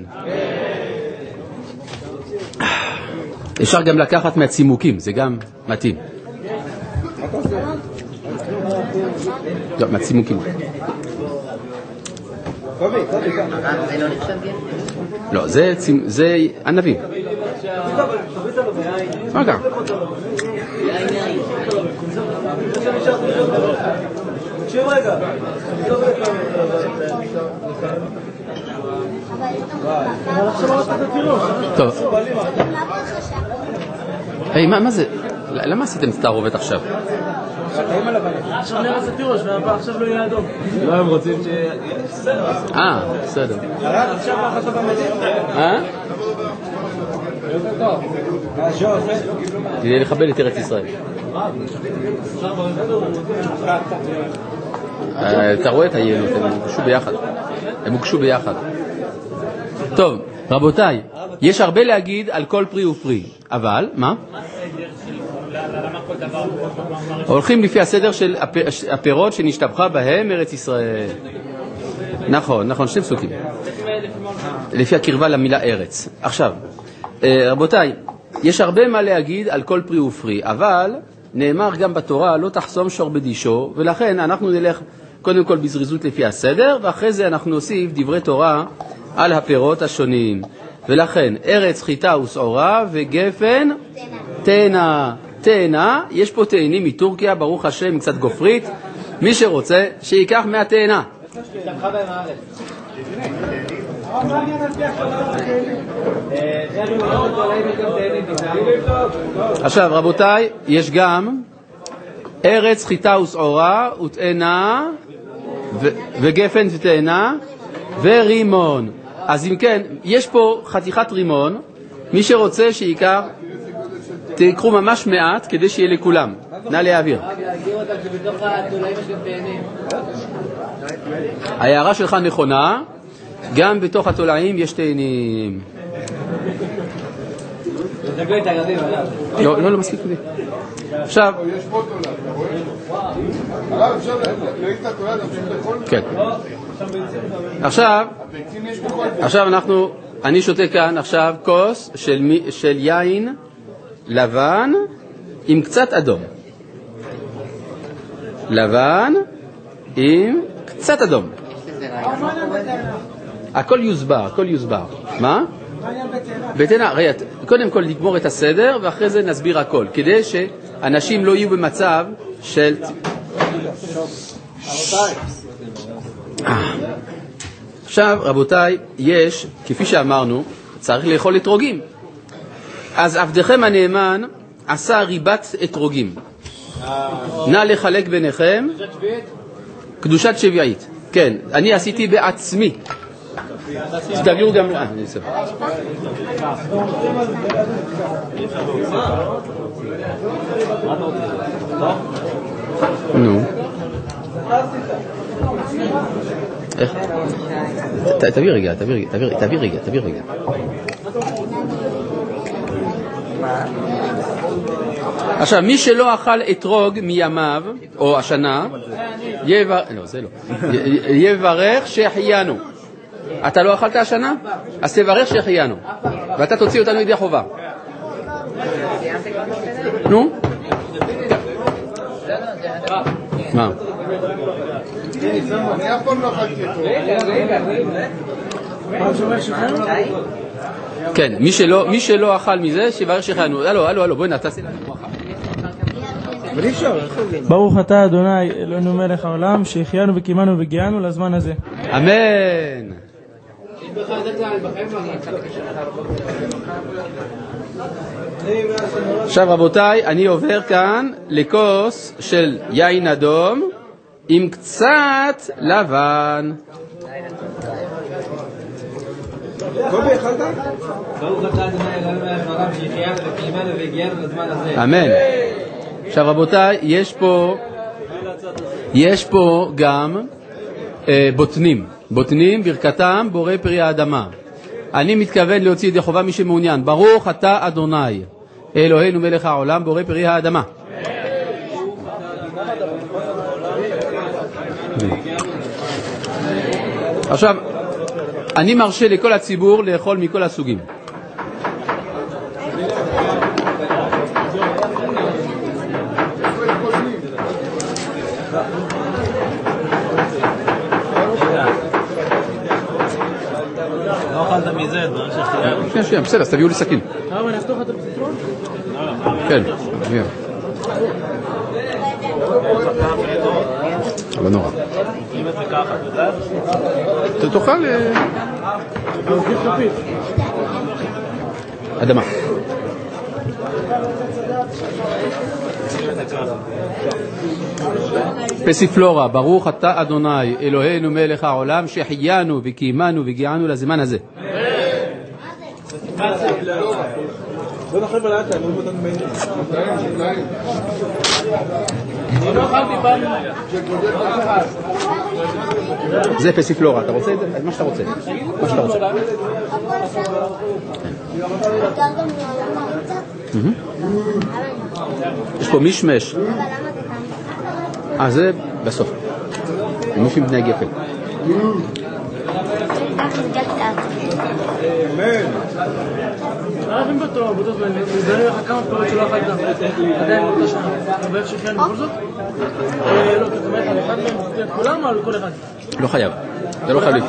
אפשר גם לקחת מהצימוקים, זה גם מתאים. לא, מהצימוקים. לא, זה ענבים. מה קרה? תקשיב רגע. טוב. היי, מה זה? למה עשיתם את תערובת עכשיו? עכשיו נראה זה תירוש, ועכשיו לא יהיה אדום. לא, הם רוצים ש... אה, בסדר. עכשיו מה חשוב במדינה? אה? כדי לכבד את ארץ ישראל. אתה רואה את היינות, הם הוגשו ביחד. הם הוגשו ביחד. טוב, רבותיי, יש הרבה להגיד על כל פרי ופרי, אבל, מה? הולכים לפי הסדר של הפירות שנשתבחה בהם ארץ ישראל. נכון, נכון, שני פסוקים. לפי הקרבה למילה ארץ. עכשיו, רבותיי, יש הרבה מה להגיד על כל פרי ופרי, אבל נאמר גם בתורה לא תחסום שור בדישו, ולכן אנחנו נלך קודם כל בזריזות לפי הסדר, ואחרי זה אנחנו נוסיף דברי תורה על הפירות השונים. ולכן ארץ חיטה ושעורה וגפן תאנה. תאנה, יש פה תאנים מטורקיה, ברוך השם, עם קצת גופרית. מי שרוצה שיקח מהתאנה. עכשיו רבותיי, יש גם ארץ חיטה ושעורה ותאנה וגפן ותאנה ורימון. אז אם כן, יש פה חתיכת רימון, מי שרוצה שיקח, תקחו ממש מעט כדי שיהיה לכולם. נא להעביר. ההערה שלך נכונה, גם בתוך התולעים יש תאנים. לא, לא, לא מספיק לי. עכשיו, כן. עכשיו, עכשיו אנחנו, אני שותה כאן עכשיו כוס של, של יין לבן עם קצת אדום. לבן עם קצת אדום. הכל יוסבר, הכל יוסבר. מה? בתאנה, רגע, קודם כל נגמור את הסדר ואחרי זה נסביר הכל, כדי שאנשים לא יהיו במצב של... עכשיו, רבותיי, יש, כפי שאמרנו, צריך לאכול אתרוגים. אז עבדכם הנאמן עשה ריבת אתרוגים. נא לחלק ביניכם קדושת שביעית. כן, אני עשיתי בעצמי. תביאו גם... אה, אני אספר. נו. איך? תביא רגע, תביא רגע, תביא רגע, תביא רגע. עכשיו, מי שלא אכל אתרוג מימיו, או השנה, יברך שהחיינו. אתה לא אכלת השנה? אז תברך שהחיינו. ואתה תוציא אותנו ידי חובה. נו? מה? אני אף פעם לא אכלתי אותו. כן, מי שלא אכל מזה, שיברך שהחיינו. הלו, הלו, הלו, בואי נתעשה לנו ברכה. ברוך אתה אדוני אלוהינו מלך העולם שהחיינו וקיימנו והגיענו לזמן הזה. אמן. עכשיו רבותיי, אני עובר כאן לכוס של יין אדום עם קצת לבן. קובי, אכלת? ברוך אתה אדוני אלוהינו מלך העולם שהחיינו וקיימנו והגיענו לזמן הזה. אמן. עכשיו רבותיי, יש פה יש פה גם אה, בוטנים, בוטנים ברכתם בורא פרי האדמה. אני מתכוון להוציא ידי חובה מי שמעוניין. ברוך אתה אדוני אלוהינו מלך העולם בורא פרי האדמה. עכשיו אני מרשה לכל הציבור לאכול מכל הסוגים. לא אכלת מזה, דברים שחיינו. כן, שנייה, בסדר, אז תביאו לי סכין. אבל נפתוח את הפתרון? כן, תביאו. אבל נורא. אם זה ככה, אתה יודע? אתה תאכל אדמה. פסיפלורה, ברוך אתה אדוני אלוהינו מלך העולם שהחיינו וקיימנו והגיענו לזמן הזה. בוא נחל ולאט, אני לא מותן בעניין. אני לא אכלתי פעם. זה פסיפלורה, אתה רוצה את זה? מה שאתה רוצה. מה שאתה רוצה. יש פה מישמש. אה, זה בסוף. מישהו מתנהג יפה. ערבים בתור, בטוח, ואני לך כמה פעמים שלא אכלת עדיין באותה שנה. ואיך שכן בכל זאת? לא, זאת אומרת, על אחד מהם תצטרך כולם או על כל אחד? לא חייב. זה לא חייב לפני.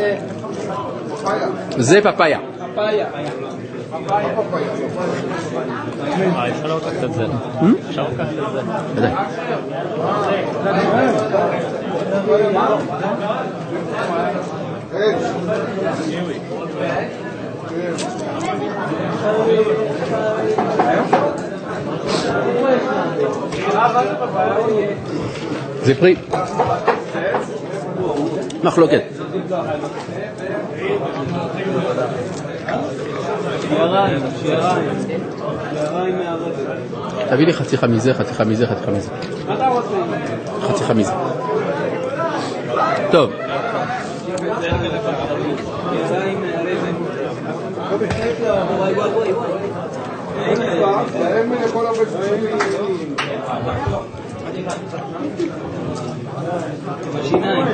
זה פפאיה. פפאיה. אה, אפשר לקחת את זה. אפשר לקחת את זה. ודאי. זה פרי. מחלוקת. שיריים, שיריים. שיריים מהרדת. תביא לי חתיכה מזה, חתיכה מזה, חתיכה מזה. מה אתה רוצה? חתיכה מזה. טוב. שיריים מהרדת. וואי וואי וואי וואי. להם לכל הבצעים. בשיניים.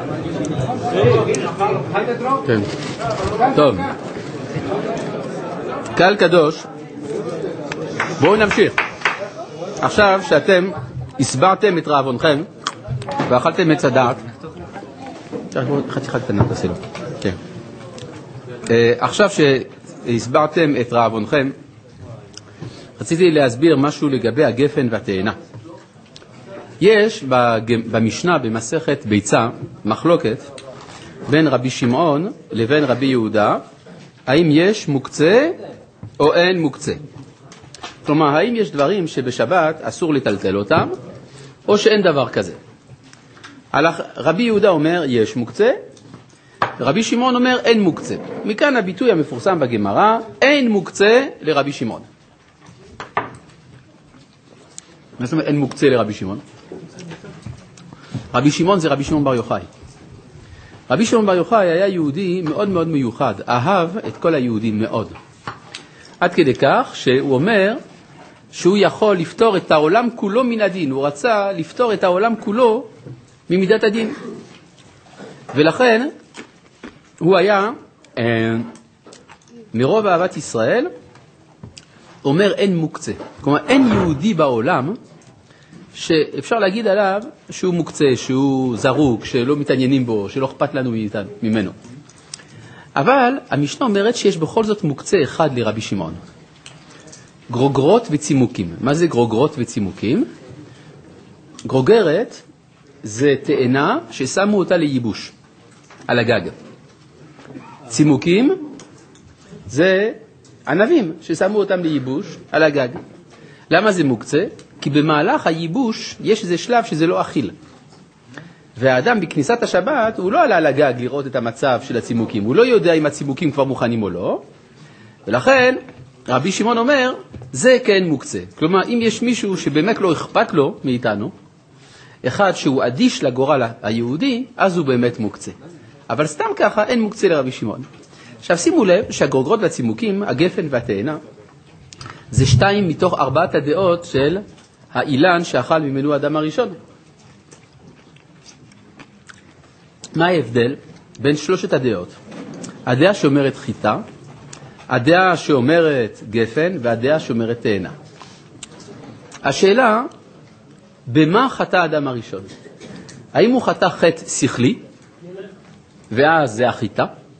כן. טוב. קהל קדוש, בואו נמשיך. עכשיו שאתם הסברתם את רעבונכם ואכלתם עץ הדעת, חתיכה קטנה תעשה לו. כן. עכשיו שהסברתם את רעבונכם, רציתי להסביר משהו לגבי הגפן והתאנה. יש במשנה במסכת ביצה מחלוקת בין רבי שמעון לבין רבי יהודה, האם יש מוקצה או אין מוקצה. כלומר, האם יש דברים שבשבת אסור לטלטל אותם, או שאין דבר כזה. רבי יהודה אומר יש מוקצה, רבי שמעון אומר אין מוקצה. מכאן הביטוי המפורסם בגמרא, אין מוקצה לרבי שמעון. מה זאת אומרת אין מוקצה לרבי שמעון? רבי שמעון זה רבי שמעון בר יוחאי. רבי שמעון בר יוחאי היה יהודי מאוד מאוד מיוחד, אהב את כל היהודים מאוד. עד כדי כך שהוא אומר שהוא יכול לפתור את העולם כולו מן הדין, הוא רצה לפתור את העולם כולו ממידת הדין. ולכן הוא היה, אה, מרוב אהבת ישראל, אומר אין מוקצה. כלומר, אין יהודי בעולם שאפשר להגיד עליו שהוא מוקצה, שהוא זרוק, שלא מתעניינים בו, שלא אכפת לנו ממנו. אבל המשנה אומרת שיש בכל זאת מוקצה אחד לרבי שמעון. גרוגרות וצימוקים. מה זה גרוגרות וצימוקים? גרוגרת זה תאנה ששמו אותה לייבוש, על הגג. צימוקים זה ענבים ששמו אותם לייבוש על הגג. למה זה מוקצה? כי במהלך הייבוש יש איזה שלב שזה לא אכיל. והאדם בכניסת השבת הוא לא עלה על הגג לראות את המצב של הצימוקים. הוא לא יודע אם הצימוקים כבר מוכנים או לא. ולכן רבי שמעון אומר, זה כן מוקצה. כלומר, אם יש מישהו שבאמת לא אכפת לו מאיתנו, אחד שהוא אדיש לגורל היהודי, אז הוא באמת מוקצה. אבל סתם ככה אין מוקצה לרבי שמעון. עכשיו שימו לב שהגרוגרות והצימוקים, הגפן והתאנה, זה שתיים מתוך ארבעת הדעות של האילן שאכל ממנו האדם הראשון. מה ההבדל בין שלושת הדעות? הדעה שאומרת חיטה, הדעה שאומרת גפן והדעה שאומרת תאנה. השאלה, במה חטא האדם הראשון? האם הוא חטא חטא שכלי, ואז זה החיטה?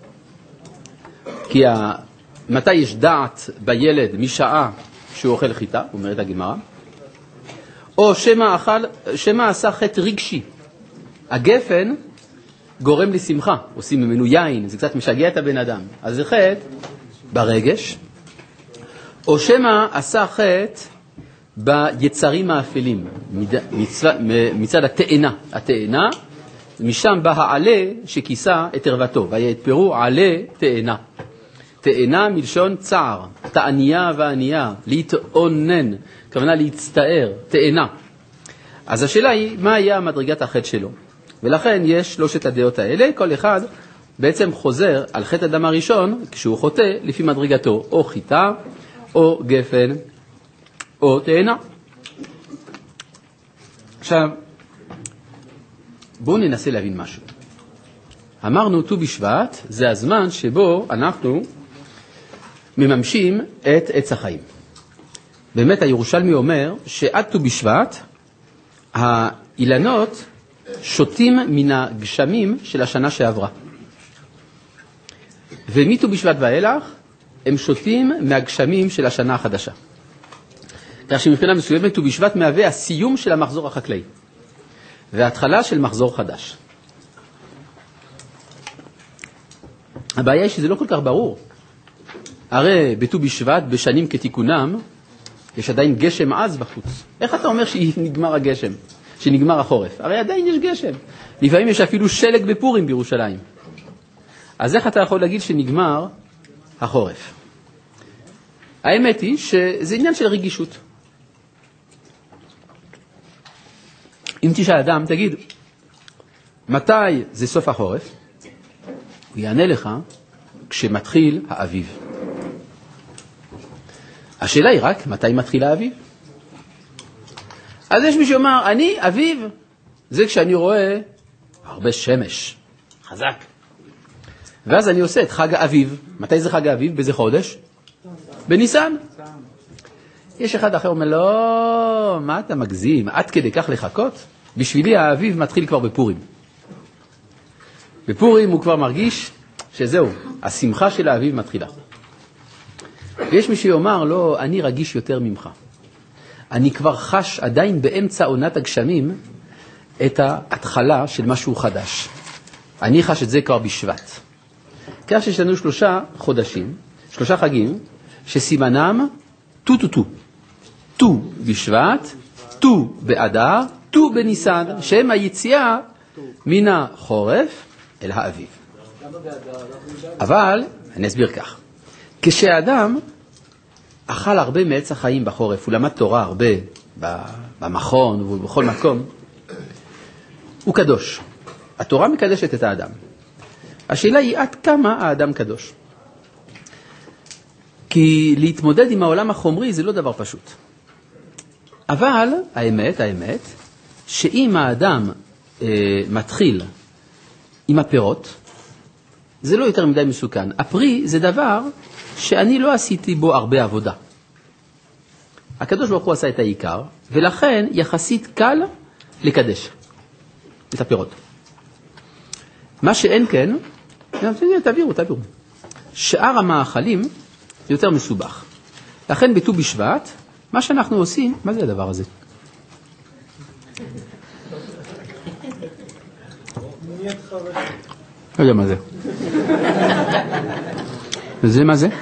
כי ה... מתי יש דעת בילד משעה שהוא אוכל חיטה, אומרת הגמרא, או שמה, אכל, שמה עשה חטא רגשי. הגפן גורם לשמחה, עושים ממנו יין, זה קצת משגע את הבן אדם. אז זה חטא ברגש, או שמה עשה חטא ביצרים האפלים, מצד, מצד התאנה. התאנה, משם בא העלה שכיסה את ערוותו, ויתפרו עלה תאנה. תאנה מלשון צער, תענייה וענייה, להתאונן, כוונה להצטער, תאנה. אז השאלה היא, מה היה מדרגת החטא שלו? ולכן יש שלושת הדעות האלה, כל אחד בעצם חוזר על חטא אדם הראשון, כשהוא חוטא לפי מדרגתו, או חיטה, או גפן, או תאנה. עכשיו, בואו ננסה להבין משהו. אמרנו, ט"ו בשבט, זה הזמן שבו אנחנו מממשים את עץ החיים. באמת הירושלמי אומר שעד ט"ו בשבט האילנות שותים מן הגשמים של השנה שעברה. ומט"ו בשבט ואילך הם שותים מהגשמים של השנה החדשה. כך שמבחינה מסוימת ט"ו בשבט מהווה הסיום של המחזור החקלאי וההתחלה של מחזור חדש. הבעיה היא שזה לא כל כך ברור. הרי בט"ו בשבט, בשנים כתיקונם, יש עדיין גשם עז בחוץ. איך אתה אומר שנגמר הגשם, שנגמר החורף? הרי עדיין יש גשם. לפעמים יש אפילו שלג בפורים בירושלים. אז איך אתה יכול להגיד שנגמר החורף? האמת היא שזה עניין של רגישות. אם תשאל אדם, תגיד, מתי זה סוף החורף? הוא יענה לך כשמתחיל האביב. השאלה היא רק, מתי מתחיל האביב? אז יש מי שאומר, אני, אביב, זה כשאני רואה הרבה שמש, חזק. ואז אני עושה את חג האביב. מתי זה חג האביב? באיזה חודש? בניסן. יש אחד אחר אומר, לא, מה אתה מגזים? עד כדי כך לחכות? בשבילי האביב מתחיל כבר בפורים. בפורים הוא כבר מרגיש שזהו, השמחה של האביב מתחילה. ויש מי שיאמר, לא, אני רגיש יותר ממך. אני כבר חש עדיין באמצע עונת הגשמים את ההתחלה של משהו חדש. אני חש את זה כבר בשבט. כך שיש לנו שלושה חודשים, שלושה חגים, שסימנם טו טו טו. טו בשבט, טו באדר, טו בניסן, שהם היציאה מן החורף אל האביב. אבל, אני אסביר כך. כשאדם אכל הרבה מעץ החיים בחורף, הוא למד תורה הרבה במכון ובכל מקום, הוא קדוש. התורה מקדשת את האדם. השאלה היא עד כמה האדם קדוש. כי להתמודד עם העולם החומרי זה לא דבר פשוט. אבל האמת, האמת, שאם האדם אה, מתחיל עם הפירות, זה לא יותר מדי מסוכן. הפרי זה דבר שאני לא עשיתי בו הרבה עבודה. הקדוש ברוך הוא עשה את העיקר, ולכן יחסית קל לקדש את הפירות. מה שאין כן, תעבירו, תעבירו. שאר המאכלים יותר מסובך. לכן בט"ו בשבט, מה שאנחנו עושים, מה זה הדבר הזה? לא יודע מה זה. זה מה זה?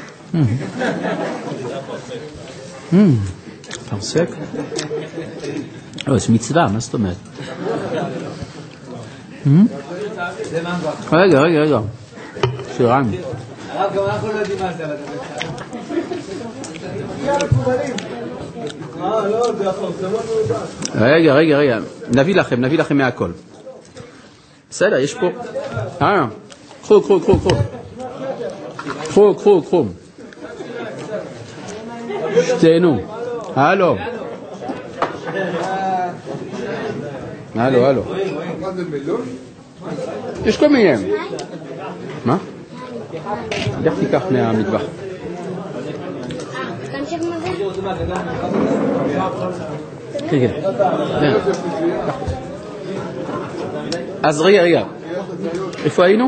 פרסק? לא, יש מצווה, מה זאת אומרת? רגע, רגע, רגע. שירן. הרב, גם אנחנו לא יודעים מה זה, אבל אה, לא, זה הפרסמות מעובד. רגע, רגע, רגע. נביא לכם, נביא לכם מהכל. בסדר, יש פה... אה, קחו, קחו, קחו, קחו. קחו, קחו, קחו. שתינו. הלו. הלו, הלו. יש כל מיני. מה? לך תיקח מהמטבח. כן, כן. אז רגע, רגע. איפה היינו?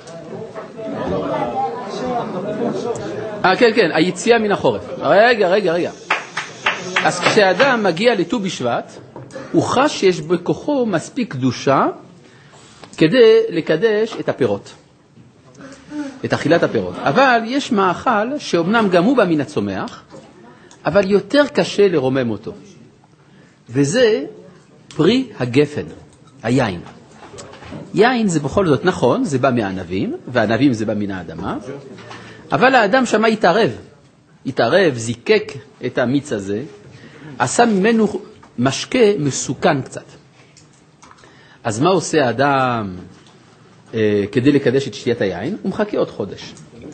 אה, כן, כן, היציאה מן החורף. רגע, רגע, רגע. אז כשאדם מגיע לט"ו בשבט, הוא חש שיש בכוחו מספיק קדושה כדי לקדש את הפירות, את אכילת הפירות. אבל יש מאכל שאומנם גם הוא בא מן הצומח, אבל יותר קשה לרומם אותו. וזה פרי הגפן, היין. יין זה בכל זאת נכון, זה בא מהענבים, והענבים זה בא מן האדמה, אבל האדם שמה התערב, התערב, זיקק את המיץ הזה, עשה ממנו משקה מסוכן קצת. אז מה עושה האדם אה, כדי לקדש את שתיית היין? הוא מחכה עוד חודש.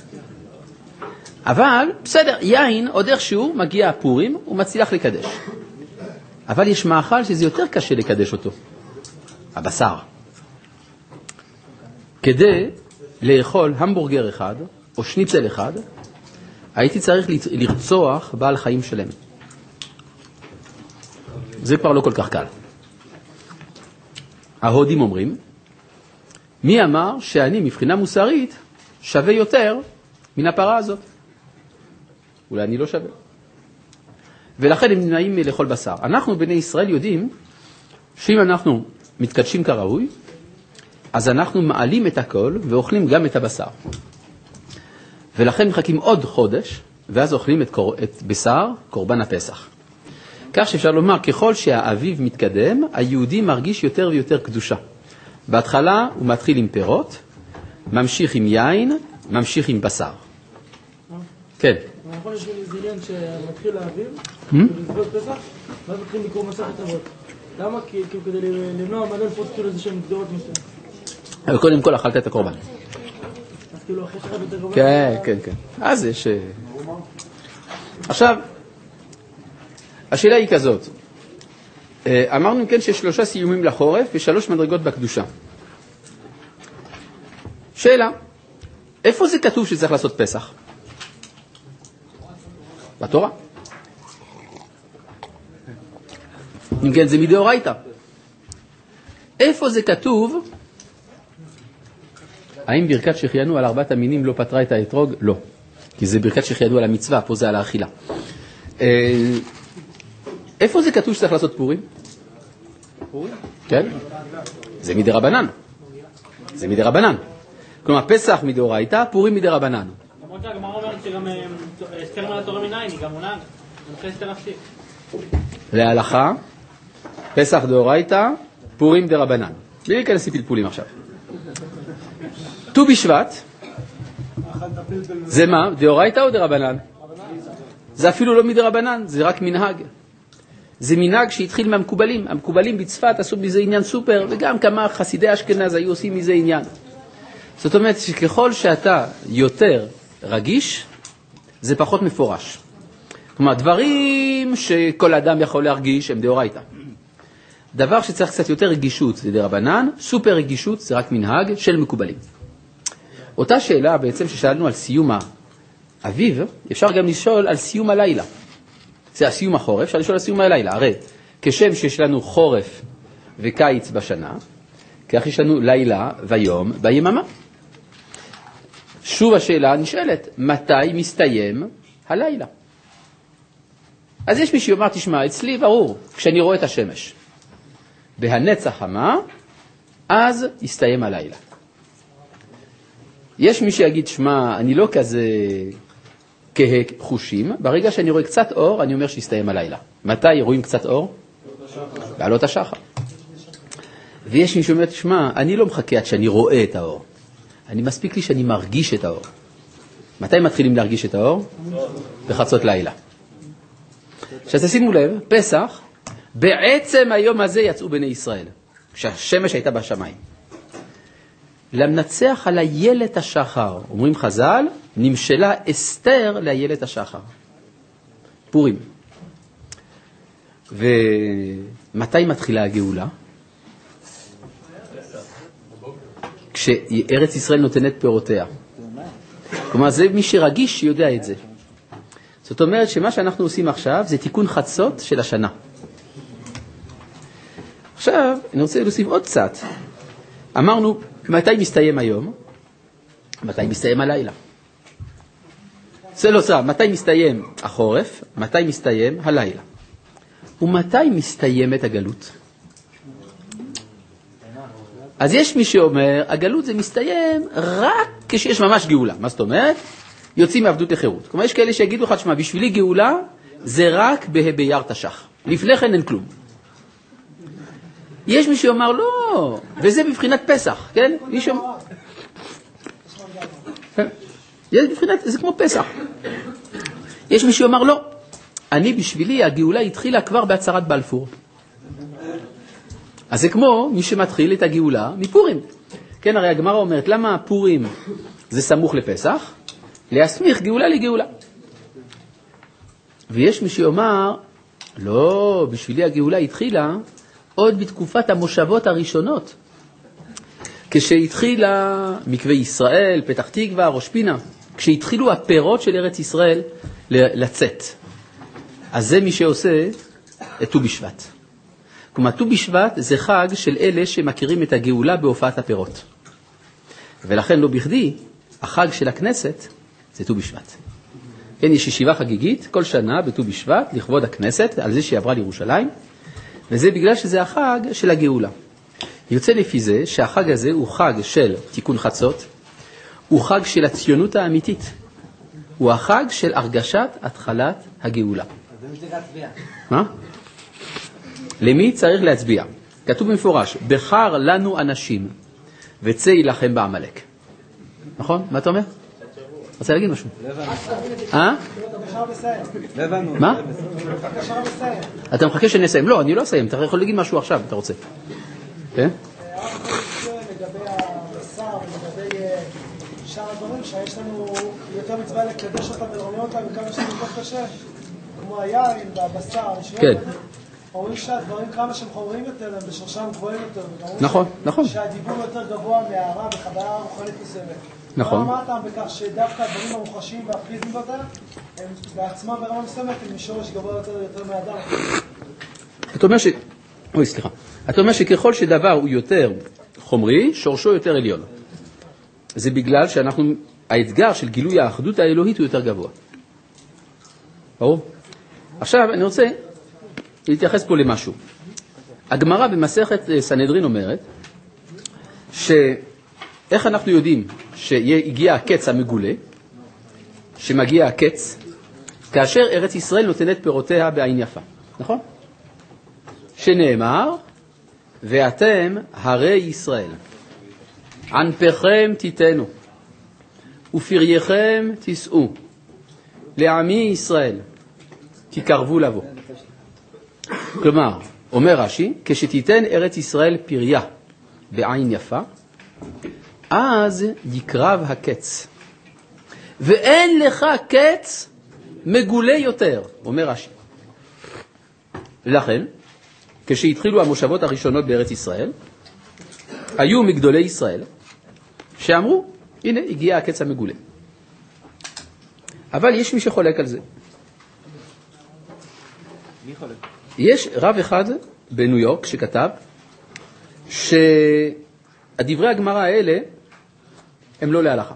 אבל בסדר, יין עוד איכשהו מגיע הפורים, הוא מצליח לקדש. אבל יש מאכל שזה יותר קשה לקדש אותו, הבשר. כדי לאכול המבורגר אחד או שניצל אחד, הייתי צריך לרצוח בעל חיים שלם. זה כבר לא כל כך קל. ההודים אומרים, מי אמר שאני מבחינה מוסרית שווה יותר מן הפרה הזאת? אולי אני לא שווה. ולכן הם נמנעים לאכול בשר. אנחנו בני ישראל יודעים שאם אנחנו מתקדשים כראוי, אז אנחנו מעלים את הכל ואוכלים גם את הבשר. ולכן מחכים עוד חודש, ואז אוכלים את, קור... את בשר קורבן הפסח. כך שאפשר לומר, ככל שהאביב מתקדם, היהודי מרגיש יותר ויותר קדושה. בהתחלה הוא מתחיל עם פירות, ממשיך עם יין, ממשיך עם בשר. כן. נכון, יש לי איזה עניין שמתחיל האביב, ולסגוד פסח, ואז מתחילים לקרוא מסכת אבות. למה? כי כדי למנוע מלא לפרוץ כאילו איזה שהם גדורות מסוים. קודם כל אכלת את הקורבן. אז כאילו אחרי שחד יותר קורבן? כן, כן, כן. אז יש... עכשיו, השאלה היא כזאת. אמרנו כן שיש שלושה סיומים לחורף ושלוש מדרגות בקדושה. שאלה, איפה זה כתוב שצריך לעשות פסח? בתורה. אם כן, זה מדאורייתא. איפה זה כתוב? האם ברכת שהחיינו על ארבעת המינים לא פתרה את האתרוג? לא. כי זה ברכת שהחיינו על המצווה, פה זה על האכילה. איפה זה כתוב שצריך לעשות פורים? פורים? כן. זה מדרבנן. זה מדרבנן. כלומר, פסח מדאורייתא, פורים מדרבנן. למרות שהגמרא אומרת שגם אסתר מהתורה מניין, היא גם מונהג. אני אסתר נפשי. להלכה, פסח דאורייתא, פורים דרבנן. בלי להיכנס לפלפולים עכשיו. ט"ו בשבט, זה מה? דאורייתא או דרבנן? זה אפילו לא מדרבנן, זה רק מנהג. זה מנהג שהתחיל מהמקובלים. המקובלים בצפת עשו מזה עניין סופר, וגם כמה חסידי אשכנז היו עושים מזה עניין. זאת אומרת שככל שאתה יותר רגיש, זה פחות מפורש. כלומר, דברים שכל אדם יכול להרגיש הם דאורייתא. דבר שצריך קצת יותר רגישות זה דרבנן, סופר רגישות זה רק מנהג של מקובלים. אותה שאלה בעצם ששאלנו על סיום האביב, אפשר גם לשאול על סיום הלילה. זה הסיום החורף, אפשר לשאול על סיום הלילה. הרי כשם שיש לנו חורף וקיץ בשנה, כך יש לנו לילה ויום ביממה. שוב השאלה נשאלת, מתי מסתיים הלילה? אז יש מי שאומר, תשמע, אצלי ברור, כשאני רואה את השמש, בהנץ החמה, אז יסתיים הלילה. יש מי שיגיד, שמע, אני לא כזה כהה חושים, ברגע שאני רואה קצת אור, אני אומר שיסתיים הלילה. מתי רואים קצת אור? בעלות השחר. ויש מי שאומר, שמע, אני לא מחכה עד שאני רואה את האור. אני מספיק לי שאני מרגיש את האור. מתי מתחילים להרגיש את האור? בחצות לילה. שתשימו לב, פסח, בעצם היום הזה יצאו בני ישראל, כשהשמש הייתה בשמיים. למנצח על איילת השחר, אומרים חז"ל, נמשלה אסתר לאיילת השחר. פורים. ומתי מתחילה הגאולה? כשארץ ישראל נותנת פירותיה. כלומר, זה מי שרגיש שיודע את זה. זאת אומרת שמה שאנחנו עושים עכשיו זה תיקון חצות של השנה. עכשיו, אני רוצה להוסיף עוד קצת. אמרנו, מתי מסתיים היום? מתי מסתיים הלילה? זה לא סתם, מתי מסתיים החורף? מתי מסתיים הלילה? ומתי מסתיימת הגלות? אז יש מי שאומר, הגלות זה מסתיים רק כשיש ממש גאולה. מה זאת אומרת? יוצאים מעבדות לחירות. כלומר, יש כאלה שיגידו לך, שמה, בשבילי גאולה זה רק בהבייר תש"ח. לפני כן אין כלום. יש מי שאומר, לא, וזה בבחינת פסח, כן? מי שאומר... יש בבחינת, זה כמו פסח. יש מי שאומר, לא, אני בשבילי, הגאולה התחילה כבר בהצהרת בלפור. אז זה כמו מי שמתחיל את הגאולה מפורים. כן, הרי הגמרא אומרת, למה פורים זה סמוך לפסח? להסמיך גאולה לגאולה. ויש מי שאומר, לא, בשבילי הגאולה התחילה עוד בתקופת המושבות הראשונות. כשהתחילה מקווה ישראל, פתח תקווה, ראש פינה, כשהתחילו הפירות של ארץ ישראל לצאת. אז זה מי שעושה את ט"ו בשבט. כלומר, ט"ו בשבט זה חג של אלה שמכירים את הגאולה בהופעת הפירות. ולכן לא בכדי, החג של הכנסת זה ט"ו בשבט. כן, יש ישיבה חגיגית כל שנה בט"ו בשבט לכבוד הכנסת, על זה שהיא עברה לירושלים, וזה בגלל שזה החג של הגאולה. יוצא לפי זה שהחג הזה הוא חג של תיקון חצות, הוא חג של הציונות האמיתית, הוא החג של הרגשת התחלת הגאולה. מה? למי צריך להצביע? כתוב במפורש, בחר לנו אנשים וצא ילחם בעמלק. נכון? מה אתה אומר? רוצה להגיד משהו? אה? מה? אתה מחכה שנסיים? לא, אני לא אסיים, אתה יכול להגיד משהו עכשיו, אתה רוצה. כן? לגבי הבשר, לגבי שאר הדברים, שיש לנו יותר מצווה לקדש אותם ולרמי אותם וכמה שזה יותר קשה, כמו היין והבשר, כן. אומרים שהדברים כמה שהם חומרים יותר, הם בשרשם גבוהים יותר. נכון, נכון. שהדיבור יותר גבוה מהערה וחוויה רוחנית מסוימת. נכון. מה אמרתם בכך שדווקא הדברים המוחשים והפיזיים יותר, הם בעצמם ברמה מסוימת, הם משורש גבוה יותר יותר מהאדם. אתה אומר ש... אוי, סליחה. אתה אומר שככל שדבר הוא יותר חומרי, שורשו יותר עליון. זה בגלל שאנחנו... האתגר של גילוי האחדות האלוהית הוא יותר גבוה. ברור? עכשיו אני רוצה להתייחס פה למשהו. הגמרא במסכת סנהדרין אומרת שאיך אנחנו יודעים שהגיע הקץ המגולה, שמגיע הקץ, כאשר ארץ ישראל נותנת פירותיה בעין יפה. נכון? שנאמר, ואתם הרי ישראל, ענפכם תיתנו, ופרייכם תישאו, לעמי ישראל, תקרבו לבוא. כלומר, אומר רש"י, כשתיתן ארץ ישראל פריה בעין יפה, אז יקרב הקץ. ואין לך קץ מגולה יותר, אומר רש"י. לכן, כשהתחילו המושבות הראשונות בארץ ישראל, היו מגדולי ישראל שאמרו, הנה הגיע הקץ המגולה. אבל יש מי שחולק על זה. מי חולק? יש רב אחד בניו יורק שכתב שהדברי הגמרא האלה הם לא להלכה.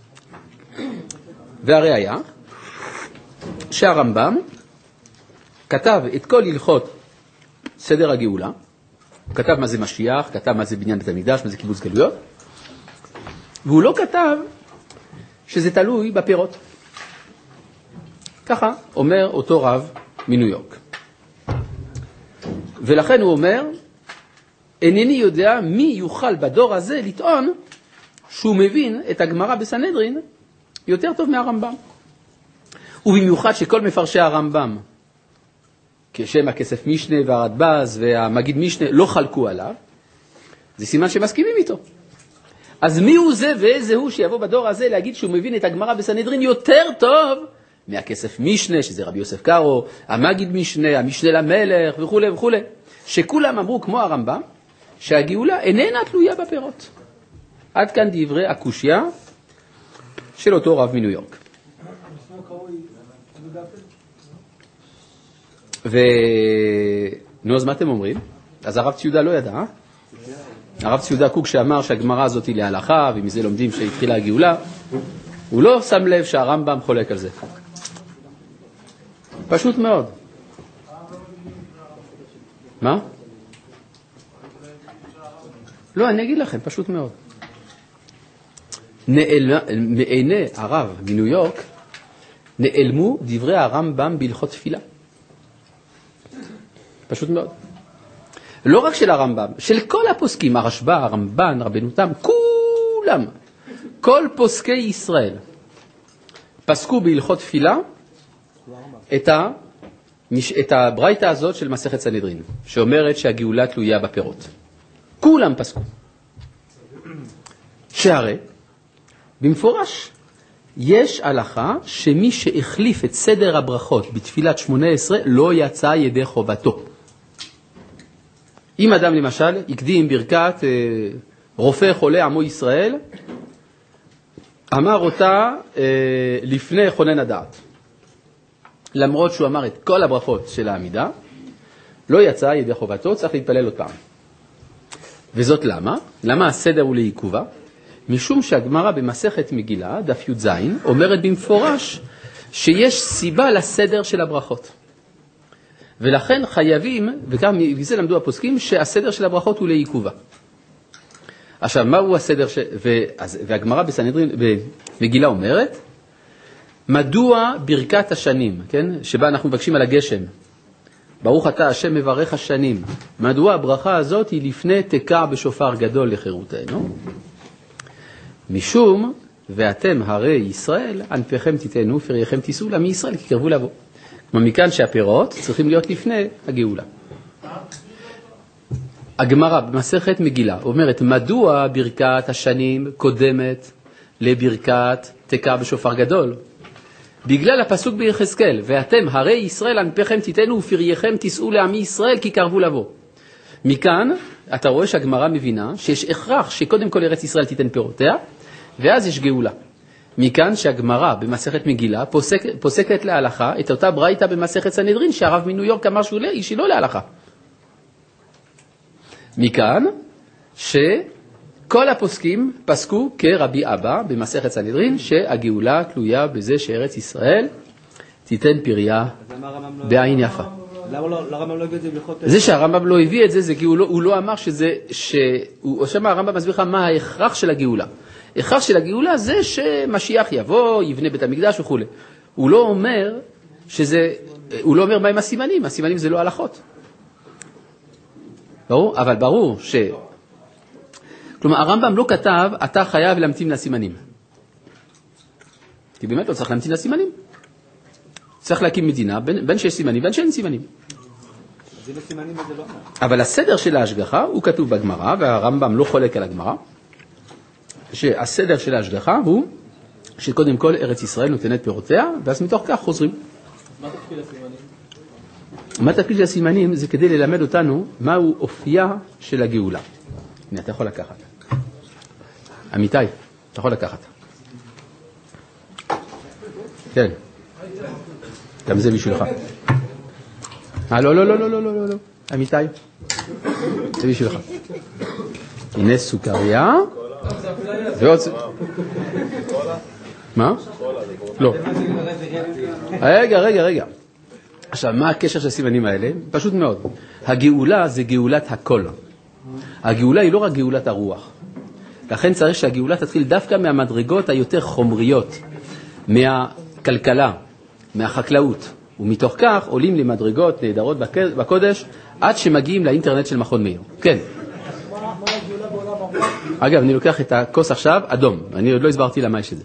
והראיה שהרמב"ם כתב את כל הלכות סדר הגאולה, הוא כתב מה זה משיח, כתב מה זה בניין בית המקדש, מה זה קיבוץ גלויות, והוא לא כתב שזה תלוי בפירות. ככה אומר אותו רב מניו יורק. ולכן הוא אומר, אינני יודע מי יוכל בדור הזה לטעון שהוא מבין את הגמרא בסנהדרין יותר טוב מהרמב"ם. ובמיוחד שכל מפרשי הרמב"ם, כשם הכסף משנה והרדב"ז והמגיד משנה, לא חלקו עליו, זה סימן שמסכימים איתו. אז מי הוא זה ואיזה הוא שיבוא בדור הזה להגיד שהוא מבין את הגמרא בסנהדרין יותר טוב מהכסף משנה, שזה רבי יוסף קארו, המגיד משנה, המשנה למלך וכו' וכו', שכולם אמרו כמו הרמב"ם, שהגאולה איננה תלויה בפירות. עד כאן דברי הקושיה של אותו רב מניו יורק. ונו, אז מה אתם אומרים? אז הרב ציודה לא ידע, אה? הרב ציודה קוק שאמר שהגמרא הזאת היא להלכה, ומזה לומדים שהתחילה הגאולה, הוא לא שם לב שהרמב"ם חולק על זה. פשוט מאוד. מה? לא, אני אגיד לכם, פשוט מאוד. מעיני הרב מניו יורק נעלמו דברי הרמב"ם בהלכות תפילה. פשוט מאוד. לא רק של הרמב"ם, של כל הפוסקים, הרשב"א, הרמב"ן, רבנו תם, כולם, כל פוסקי ישראל פסקו בהלכות תפילה את ה את הברייתא הזאת של מסכת סנהדרין, שאומרת שהגאולה תלויה בפירות. כולם פסקו. שהרי במפורש יש הלכה שמי שהחליף את סדר הברכות בתפילת שמונה עשרה לא יצא ידי חובתו. אם אדם למשל הקדים ברכת אה, רופא חולה עמו ישראל, אמר אותה אה, לפני חונן הדעת. למרות שהוא אמר את כל הברכות של העמידה, לא יצא ידי חובתו, צריך להתפלל עוד פעם. וזאת למה? למה הסדר הוא לעיכובה? משום שהגמרא במסכת מגילה, דף י"ז, אומרת במפורש שיש סיבה לסדר של הברכות. ולכן חייבים, וכך מזה למדו הפוסקים, שהסדר של הברכות הוא לעיכובה. עכשיו, מהו הסדר ש... ואז, והגמרא בסנהדרין, במגילה אומרת, מדוע ברכת השנים, כן? שבה אנחנו מבקשים על הגשם, ברוך אתה השם מברך השנים, מדוע הברכה הזאת היא לפני תקע בשופר גדול לחירותנו? משום, ואתם הרי ישראל, ענפיכם תיתנו, פרייכם תישאו לעמי ישראל, כי קרבו לבוא. כלומר, מכאן שהפירות צריכים להיות לפני הגאולה. הגמרא במסכת מגילה אומרת, מדוע ברכת השנים קודמת לברכת תקע בשופר גדול? בגלל הפסוק ביחזקאל, ואתם הרי ישראל ענפיכם תיתנו ופרייכם תישאו לעמי ישראל כי קרבו לבוא. מכאן אתה רואה שהגמרא מבינה שיש הכרח שקודם כל ארץ ישראל תיתן פירותיה, ואז יש גאולה. מכאן שהגמרא במסכת מגילה פוסק, פוסקת להלכה את אותה ברייתא במסכת סנהדרין שהרב מניו יורק אמר שהיא לא להלכה. מכאן שכל הפוסקים פסקו כרבי אבא במסכת סנהדרין שהגאולה תלויה בזה שארץ ישראל תיתן פריה בעין יפה. למה הרמב"ם לא הביא את זה בלכות... זה שהרמב"ם לא הביא את זה, זה כי הוא לא, הוא לא אמר שזה, שהוא, שם הרמב"ם מסביר לך מה ההכרח של הגאולה. ההכרח של הגאולה זה שמשיח יבוא, יבנה בית המקדש וכו'. הוא לא אומר שזה, הוא לא אומר מה עם הסימנים, הסימנים זה לא הלכות. ברור? אבל ברור ש... כלומר, הרמב"ם לא כתב, אתה חייב להמתין לסימנים. כי באמת לא צריך להמתין לסימנים. צריך להקים מדינה, בין, בין שיש סימנים, בין שאין סימנים. זה לא סימנים וזה לא... אבל הסדר של ההשגחה הוא כתוב בגמרא, והרמב"ם לא חולק על הגמרא, שהסדר של ההשגחה הוא שקודם כל ארץ ישראל נותנת פירותיה, ואז מתוך כך חוזרים. מה תפקיד הסימנים? מה תפקיד של הסימנים? זה כדי ללמד אותנו מהו אופייה של הגאולה. הנה, אתה יכול לקחת. אמיתי, אתה יכול לקחת. כן. גם זה בשבילך. אה, לא, לא, לא, לא, לא, לא, לא. אמיתי. זה בשבילך. הנה סוכריה. ועוד... מה? לא. רגע, רגע, רגע. עכשיו, מה הקשר של הסימנים האלה? פשוט מאוד. הגאולה זה גאולת הכל. הגאולה היא לא רק גאולת הרוח. לכן צריך שהגאולה תתחיל דווקא מהמדרגות היותר חומריות, מהכלכלה, מהחקלאות. ומתוך כך עולים למדרגות נהדרות בקודש, עד שמגיעים לאינטרנט של מכון מאיר. כן. מה הגאולה בעולם הרוח? אגב, אני לוקח את הכוס עכשיו, אדום. אני עוד לא הסברתי למה יש את זה.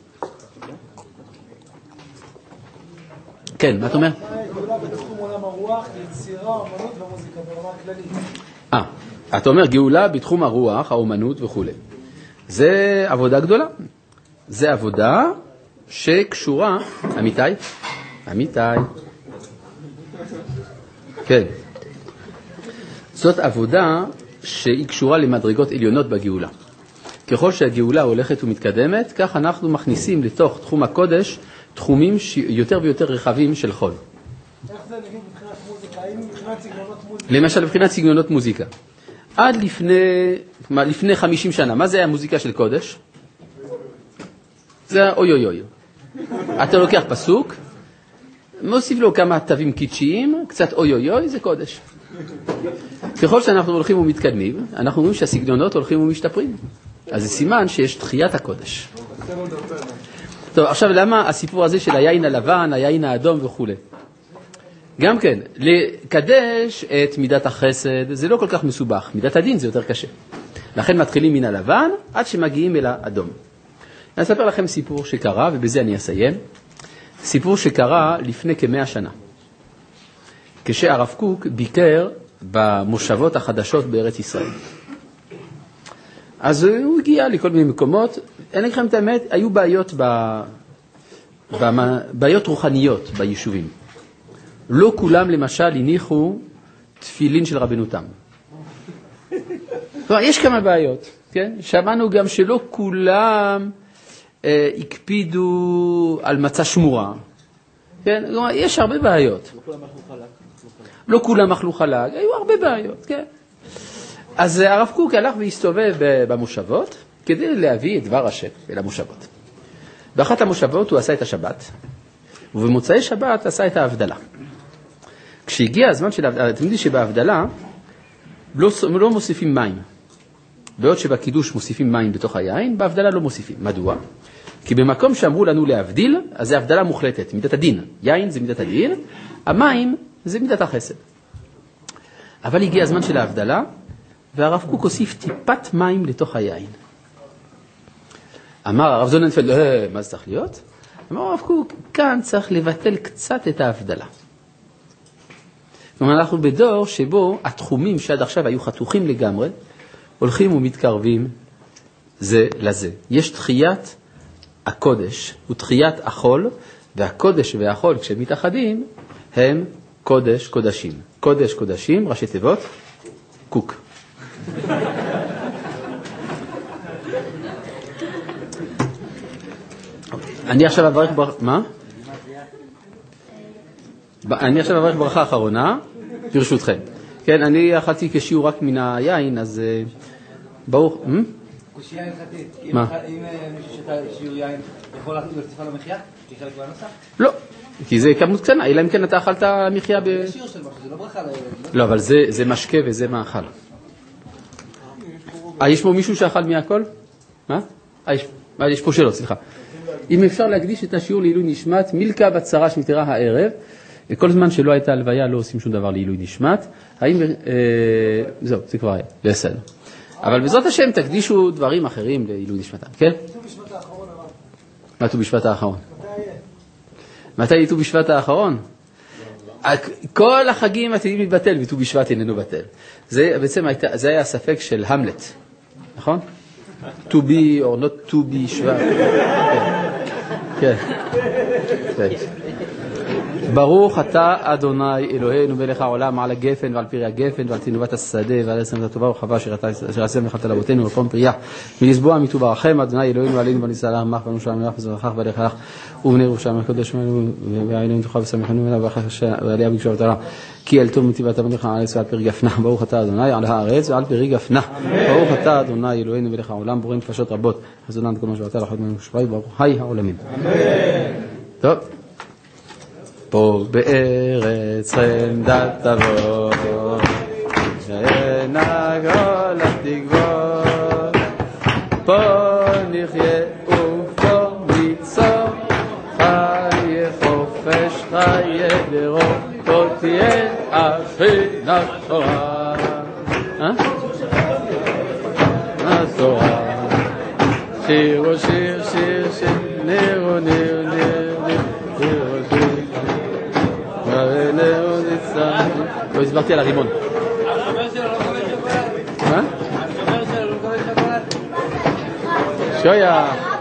כן, מה אתה אומר? מה הגאולה בתחום עולם הרוח, יצירה, אומנות ומוזיקה ברמה הכללית? אה, אתה אומר גאולה בתחום הרוח, האומנות וכו'. זה עבודה גדולה. זה עבודה שקשורה, אמיתי? אמיתי. כן. זאת עבודה שהיא קשורה למדרגות עליונות בגאולה. ככל שהגאולה הולכת ומתקדמת, כך אנחנו מכניסים לתוך תחום הקודש תחומים יותר ויותר רחבים של חול. איך זה נגיד מבחינת מוזיקה? האם מבחינת סגנונות מוזיקה? למשל, מבחינת סגנונות מוזיקה. עד לפני, לפני חמישים שנה, מה זה היה מוזיקה של קודש? זה היה אוי אוי אוי. אתה לוקח פסוק, מוסיף לו כמה תווים קיצ'יים, קצת אוי אוי אוי, זה קודש. ככל שאנחנו הולכים ומתקדמים, אנחנו רואים שהסגנונות הולכים ומשתפרים. אז זה סימן שיש תחיית הקודש. טוב, עכשיו למה הסיפור הזה של היין הלבן, היין האדום וכו'? גם כן, לקדש את מידת החסד, זה לא כל כך מסובך. מידת הדין זה יותר קשה. לכן מתחילים מן הלבן עד שמגיעים אל האדום. אני אספר לכם סיפור שקרה, ובזה אני אסיים. סיפור שקרה לפני כמאה שנה. כשהרב קוק ביקר במושבות החדשות בארץ ישראל. אז הוא הגיע לכל מיני מקומות, אין לכם את האמת, היו בעיות, ב... בעיות רוחניות ביישובים. לא כולם למשל הניחו תפילין של רבנותם. יש כמה בעיות, כן? שמענו גם שלא כולם אה, הקפידו על מצה שמורה. כן? יש הרבה בעיות. לא כולם אכלו חלק. לא כולם אכלו חלק, היו הרבה בעיות, כן? אז הרב קוק הלך והסתובב במושבות כדי להביא את דבר השם אל המושבות. באחת המושבות הוא עשה את השבת, ובמוצאי שבת עשה את ההבדלה. כשהגיע הזמן של ההבדלה, אתם יודעים שבהבדלה לא, לא מוסיפים מים. בעוד שבקידוש מוסיפים מים בתוך היין, בהבדלה לא מוסיפים. מדוע? כי במקום שאמרו לנו להבדיל, אז זה הבדלה מוחלטת, מידת הדין. יין זה מידת הדין, המים זה מידת החסד. אבל הגיע הזמן של ההבדלה, והרב קוק הוסיף טיפת מים לתוך היין. אמר הרב זוננפלד, אה, מה זה צריך להיות? אמר הרב קוק, כאן צריך לבטל קצת את ההבדלה. כלומר, אנחנו בדור שבו התחומים שעד עכשיו היו חתוכים לגמרי, הולכים ומתקרבים זה לזה. יש תחיית הקודש ותחיית החול, והקודש והחול כשהם מתאחדים הם קודש קודשים. קודש קודשים, ראשי תיבות, קוק. אני עכשיו אברך ברכה, מה? אני עכשיו אברך ברכה אחרונה, ברשותכם. כן, אני אכלתי כשיעור רק מן היין, אז ברוך... קושייה הלכתית. מה? אם מישהו שתה שיעור יין, יכול להוסיף על המחיה? כחלק מהנוסח? לא, כי זה כמות קטנה, אלא אם כן אתה אכלת מחיה ב... זה שיעור של משהו, זה לא ברכה. לא, אבל זה משקה וזה מאכל. אה, יש פה מישהו שאכל מהכל? מה? אה, יש פה שאלות, סליחה. אם אפשר להקדיש את השיעור לעילוי נשמת, מילכה בצרה שמתירה הערב, וכל זמן שלא הייתה הלוויה לא עושים שום דבר לעילוי נשמת, האם... זהו, זה כבר היה, בסדר. אבל בעזרת השם תקדישו דברים אחרים לעילוי נשמתם, כן? ט"ו בשבט האחרון הרב. מה ט"ו בשבט האחרון? מתי יהיה? מתי יהיה ט"ו בשבט האחרון? כל החגים עתידים להתבטל, וט"ו בשבט איננו בטל. זה בעצם זה היה הספק של המלט, נכון? to be or not to be שבט. כן. כן. ברוך אתה אדוני אלוהינו מלך העולם על הגפן ועל פרי הגפן ועל תנובת השדה ועל עשמת הטובה ורחבה אשר עשה מלאכת אבותינו ולפון פריה ולשבוע מתברכם אדוני אלוהינו עלינו ונישא לך בנו שלום לך וזרחך ולכך ובני ירושלים הקדוש שלנו ועלינו תוכל ושמחנו ממנה ועליה בקשו ותרה כי אל טוב מטבעת המלך הארץ ועל פרי גפנה ברוך אתה אדוני על הארץ ועל פרי גפנה ברוך אתה אדוני אלוהינו מלך העולם בורא נפשות רבות חסדן כל מה שבאת לך ממנו שפי ברוך היי העולמים. טוב. פה בארץ חמדת תבוא, שנגול התקוות, פה נחיה ופה ניצור, חיי חופש חיי דרור, פה תהיה אחינת תורה. אה? התורה. שירו שיר שיר שיר, נירו ניר ניר ניר, שירו שיר. לא הסברתי על הרימון. מה? שויה